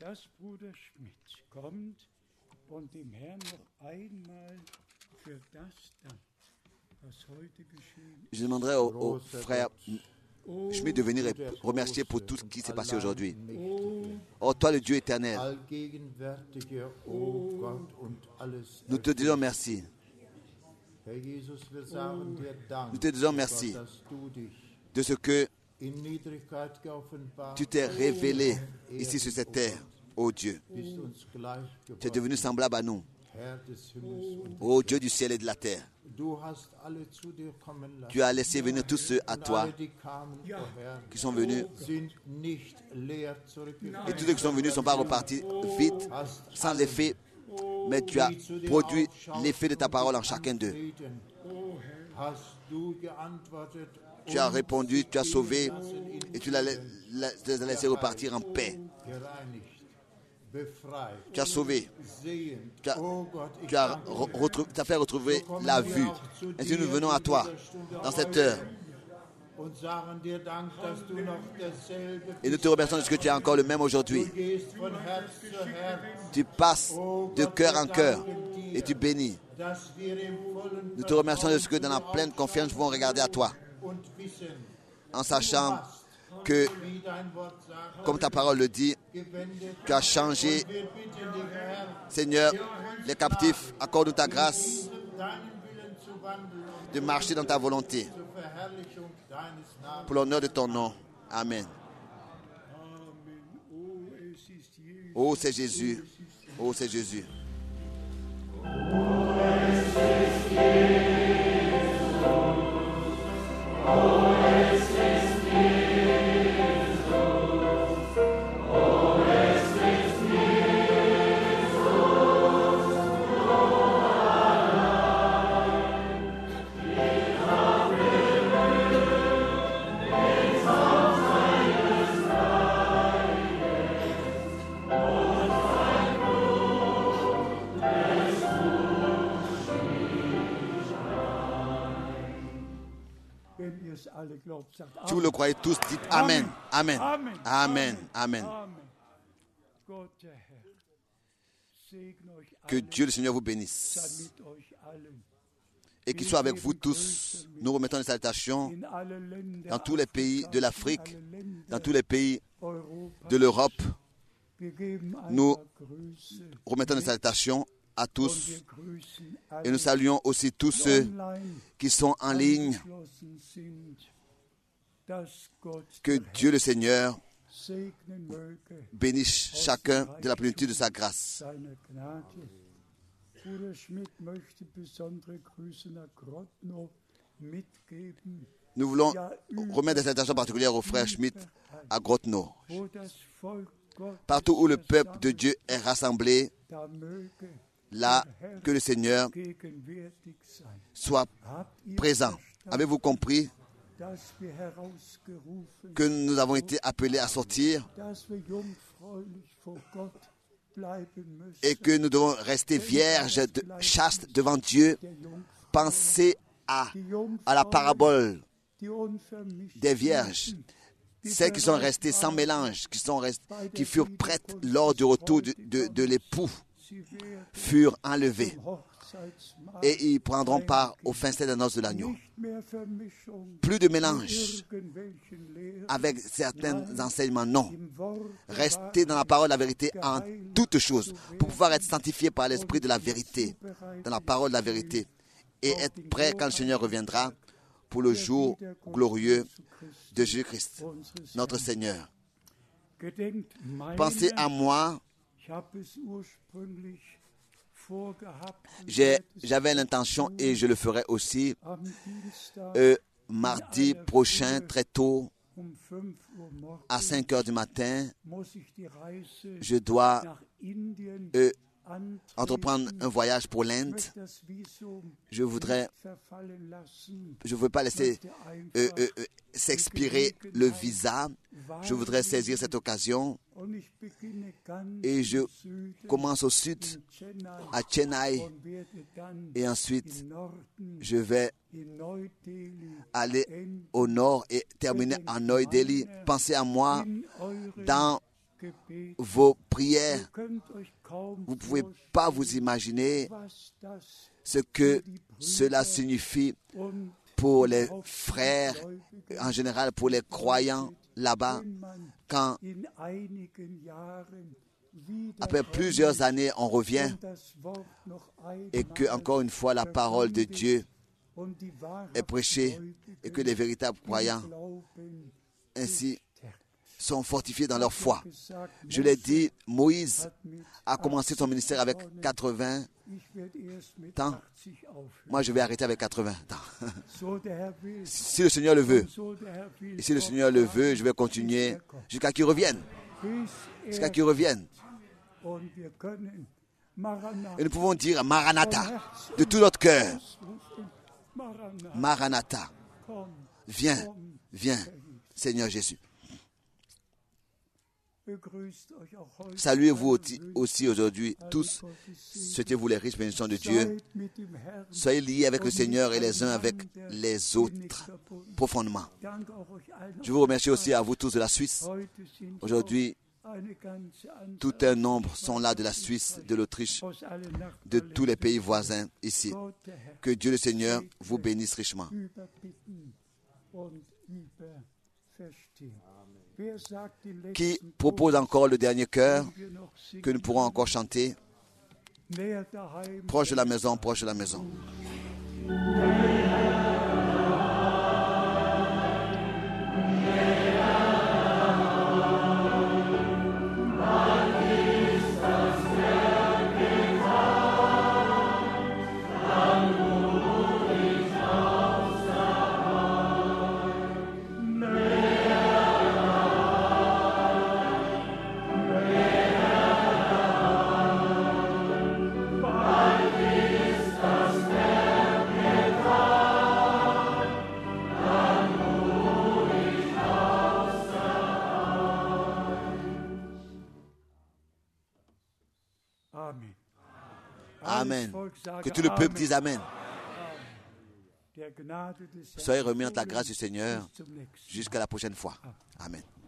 Je demanderai au, au frère Schmidt de venir et remercier pour tout ce qui s'est passé aujourd'hui. Oh, toi le Dieu éternel, nous te disons merci. Nous te disons merci de ce que tu t'es révélé ici sur cette terre, ô Dieu. Tu es devenu semblable à nous, ô Dieu du ciel et de la terre. Tu as laissé venir tous ceux à toi qui sont venus. Et tous ceux qui sont venus ne sont pas repartis vite, sans effet, mais tu as produit l'effet de ta parole en chacun d'eux. Tu as répondu, tu as sauvé, et tu les as laissés repartir en paix. Tu as sauvé, tu as, tu as, retrouvé, tu as fait retrouver la vue. Ainsi nous venons à toi dans cette heure. Et nous te remercions de ce que tu es encore le même aujourd'hui. Tu passes de cœur en cœur et tu bénis. Nous te remercions de ce que dans la pleine confiance nous pouvons regarder à toi, en sachant que, comme ta parole le dit, tu as changé, Seigneur, les captifs. Accorde-nous ta grâce de marcher dans ta volonté pour l'honneur de ton nom. Amen. Oh, c'est Jésus. Oh, c'est Jésus. Si vous le croyez tous, dites Amen. Amen. Amen. Amen. Amen. Que Dieu le Seigneur vous bénisse. Et qu'il soit avec vous tous. Nous remettons les salutations dans tous les pays de l'Afrique, dans tous les pays de l'Europe. Nous remettons les salutations à tous et nous saluons aussi tous ceux qui sont en ligne. Que Dieu le Seigneur bénisse chacun de la plénitude de sa grâce. Nous voulons remettre des salutations particulières au frère Schmidt à Grotno. Partout où le peuple de Dieu est rassemblé, là, que le Seigneur soit présent. Avez-vous compris que nous avons été appelés à sortir et que nous devons rester vierges, de, chastes devant Dieu? Pensez à, à la parabole des vierges, celles qui sont restées sans mélange, qui, sont restées, qui furent prêtes lors du retour de, de, de l'époux, furent enlevés et ils prendront part au festin des noces de l'agneau. Plus de mélange avec certains enseignements, non. Restez dans la parole de la vérité en toutes choses pour pouvoir être sanctifié par l'esprit de la vérité, dans la parole de la vérité, et être prêt quand le Seigneur reviendra pour le jour glorieux de Jésus-Christ, notre Seigneur. Pensez à moi. J'ai- J'avais l'intention, et je le ferai aussi, euh, mardi prochain, très tôt, à cinq heures du matin, je dois euh, entreprendre un voyage pour l'Inde. Je voudrais, je ne veux pas laisser euh, euh, euh, s'expirer le visa. Je voudrais saisir cette occasion et je commence au sud, à Chennai, et ensuite je vais aller au nord et terminer à New Delhi. Pensez à moi dans vos prières. Vous ne pouvez pas vous imaginer ce que cela signifie pour les frères, en général pour les croyants là-bas, quand après plusieurs années on revient et que encore une fois la parole de Dieu est prêchée et que les véritables croyants ainsi sont fortifiés dans leur foi. Je l'ai dit, Moïse a commencé son ministère avec quatre-vingts ans. Moi, je vais arrêter avec quatre-vingts ans. Si le Seigneur le veut, et si le Seigneur le veut, je vais continuer jusqu'à qu'il revienne. Jusqu'à qu'il revienne. Et nous pouvons dire Maranatha de tout notre cœur. Maranatha. Viens, viens, Seigneur Jésus. Saluez-vous aussi aujourd'hui tous. Souhaitez-vous les riches bénédictions de Dieu. Soyez liés avec le Seigneur et les uns avec les autres profondément. Je vous remercie aussi à vous tous de la Suisse. Aujourd'hui, tout un nombre sont là de la Suisse, de l'Autriche, de tous les pays voisins ici. Que Dieu le Seigneur vous bénisse richement. Qui propose encore le dernier chœur que nous pourrons encore chanter? Proche de la maison, proche de la maison. Amen. Que tout le peuple dise Amen. Soyez remis entre la grâce du Seigneur jusqu'à la prochaine fois. Amen.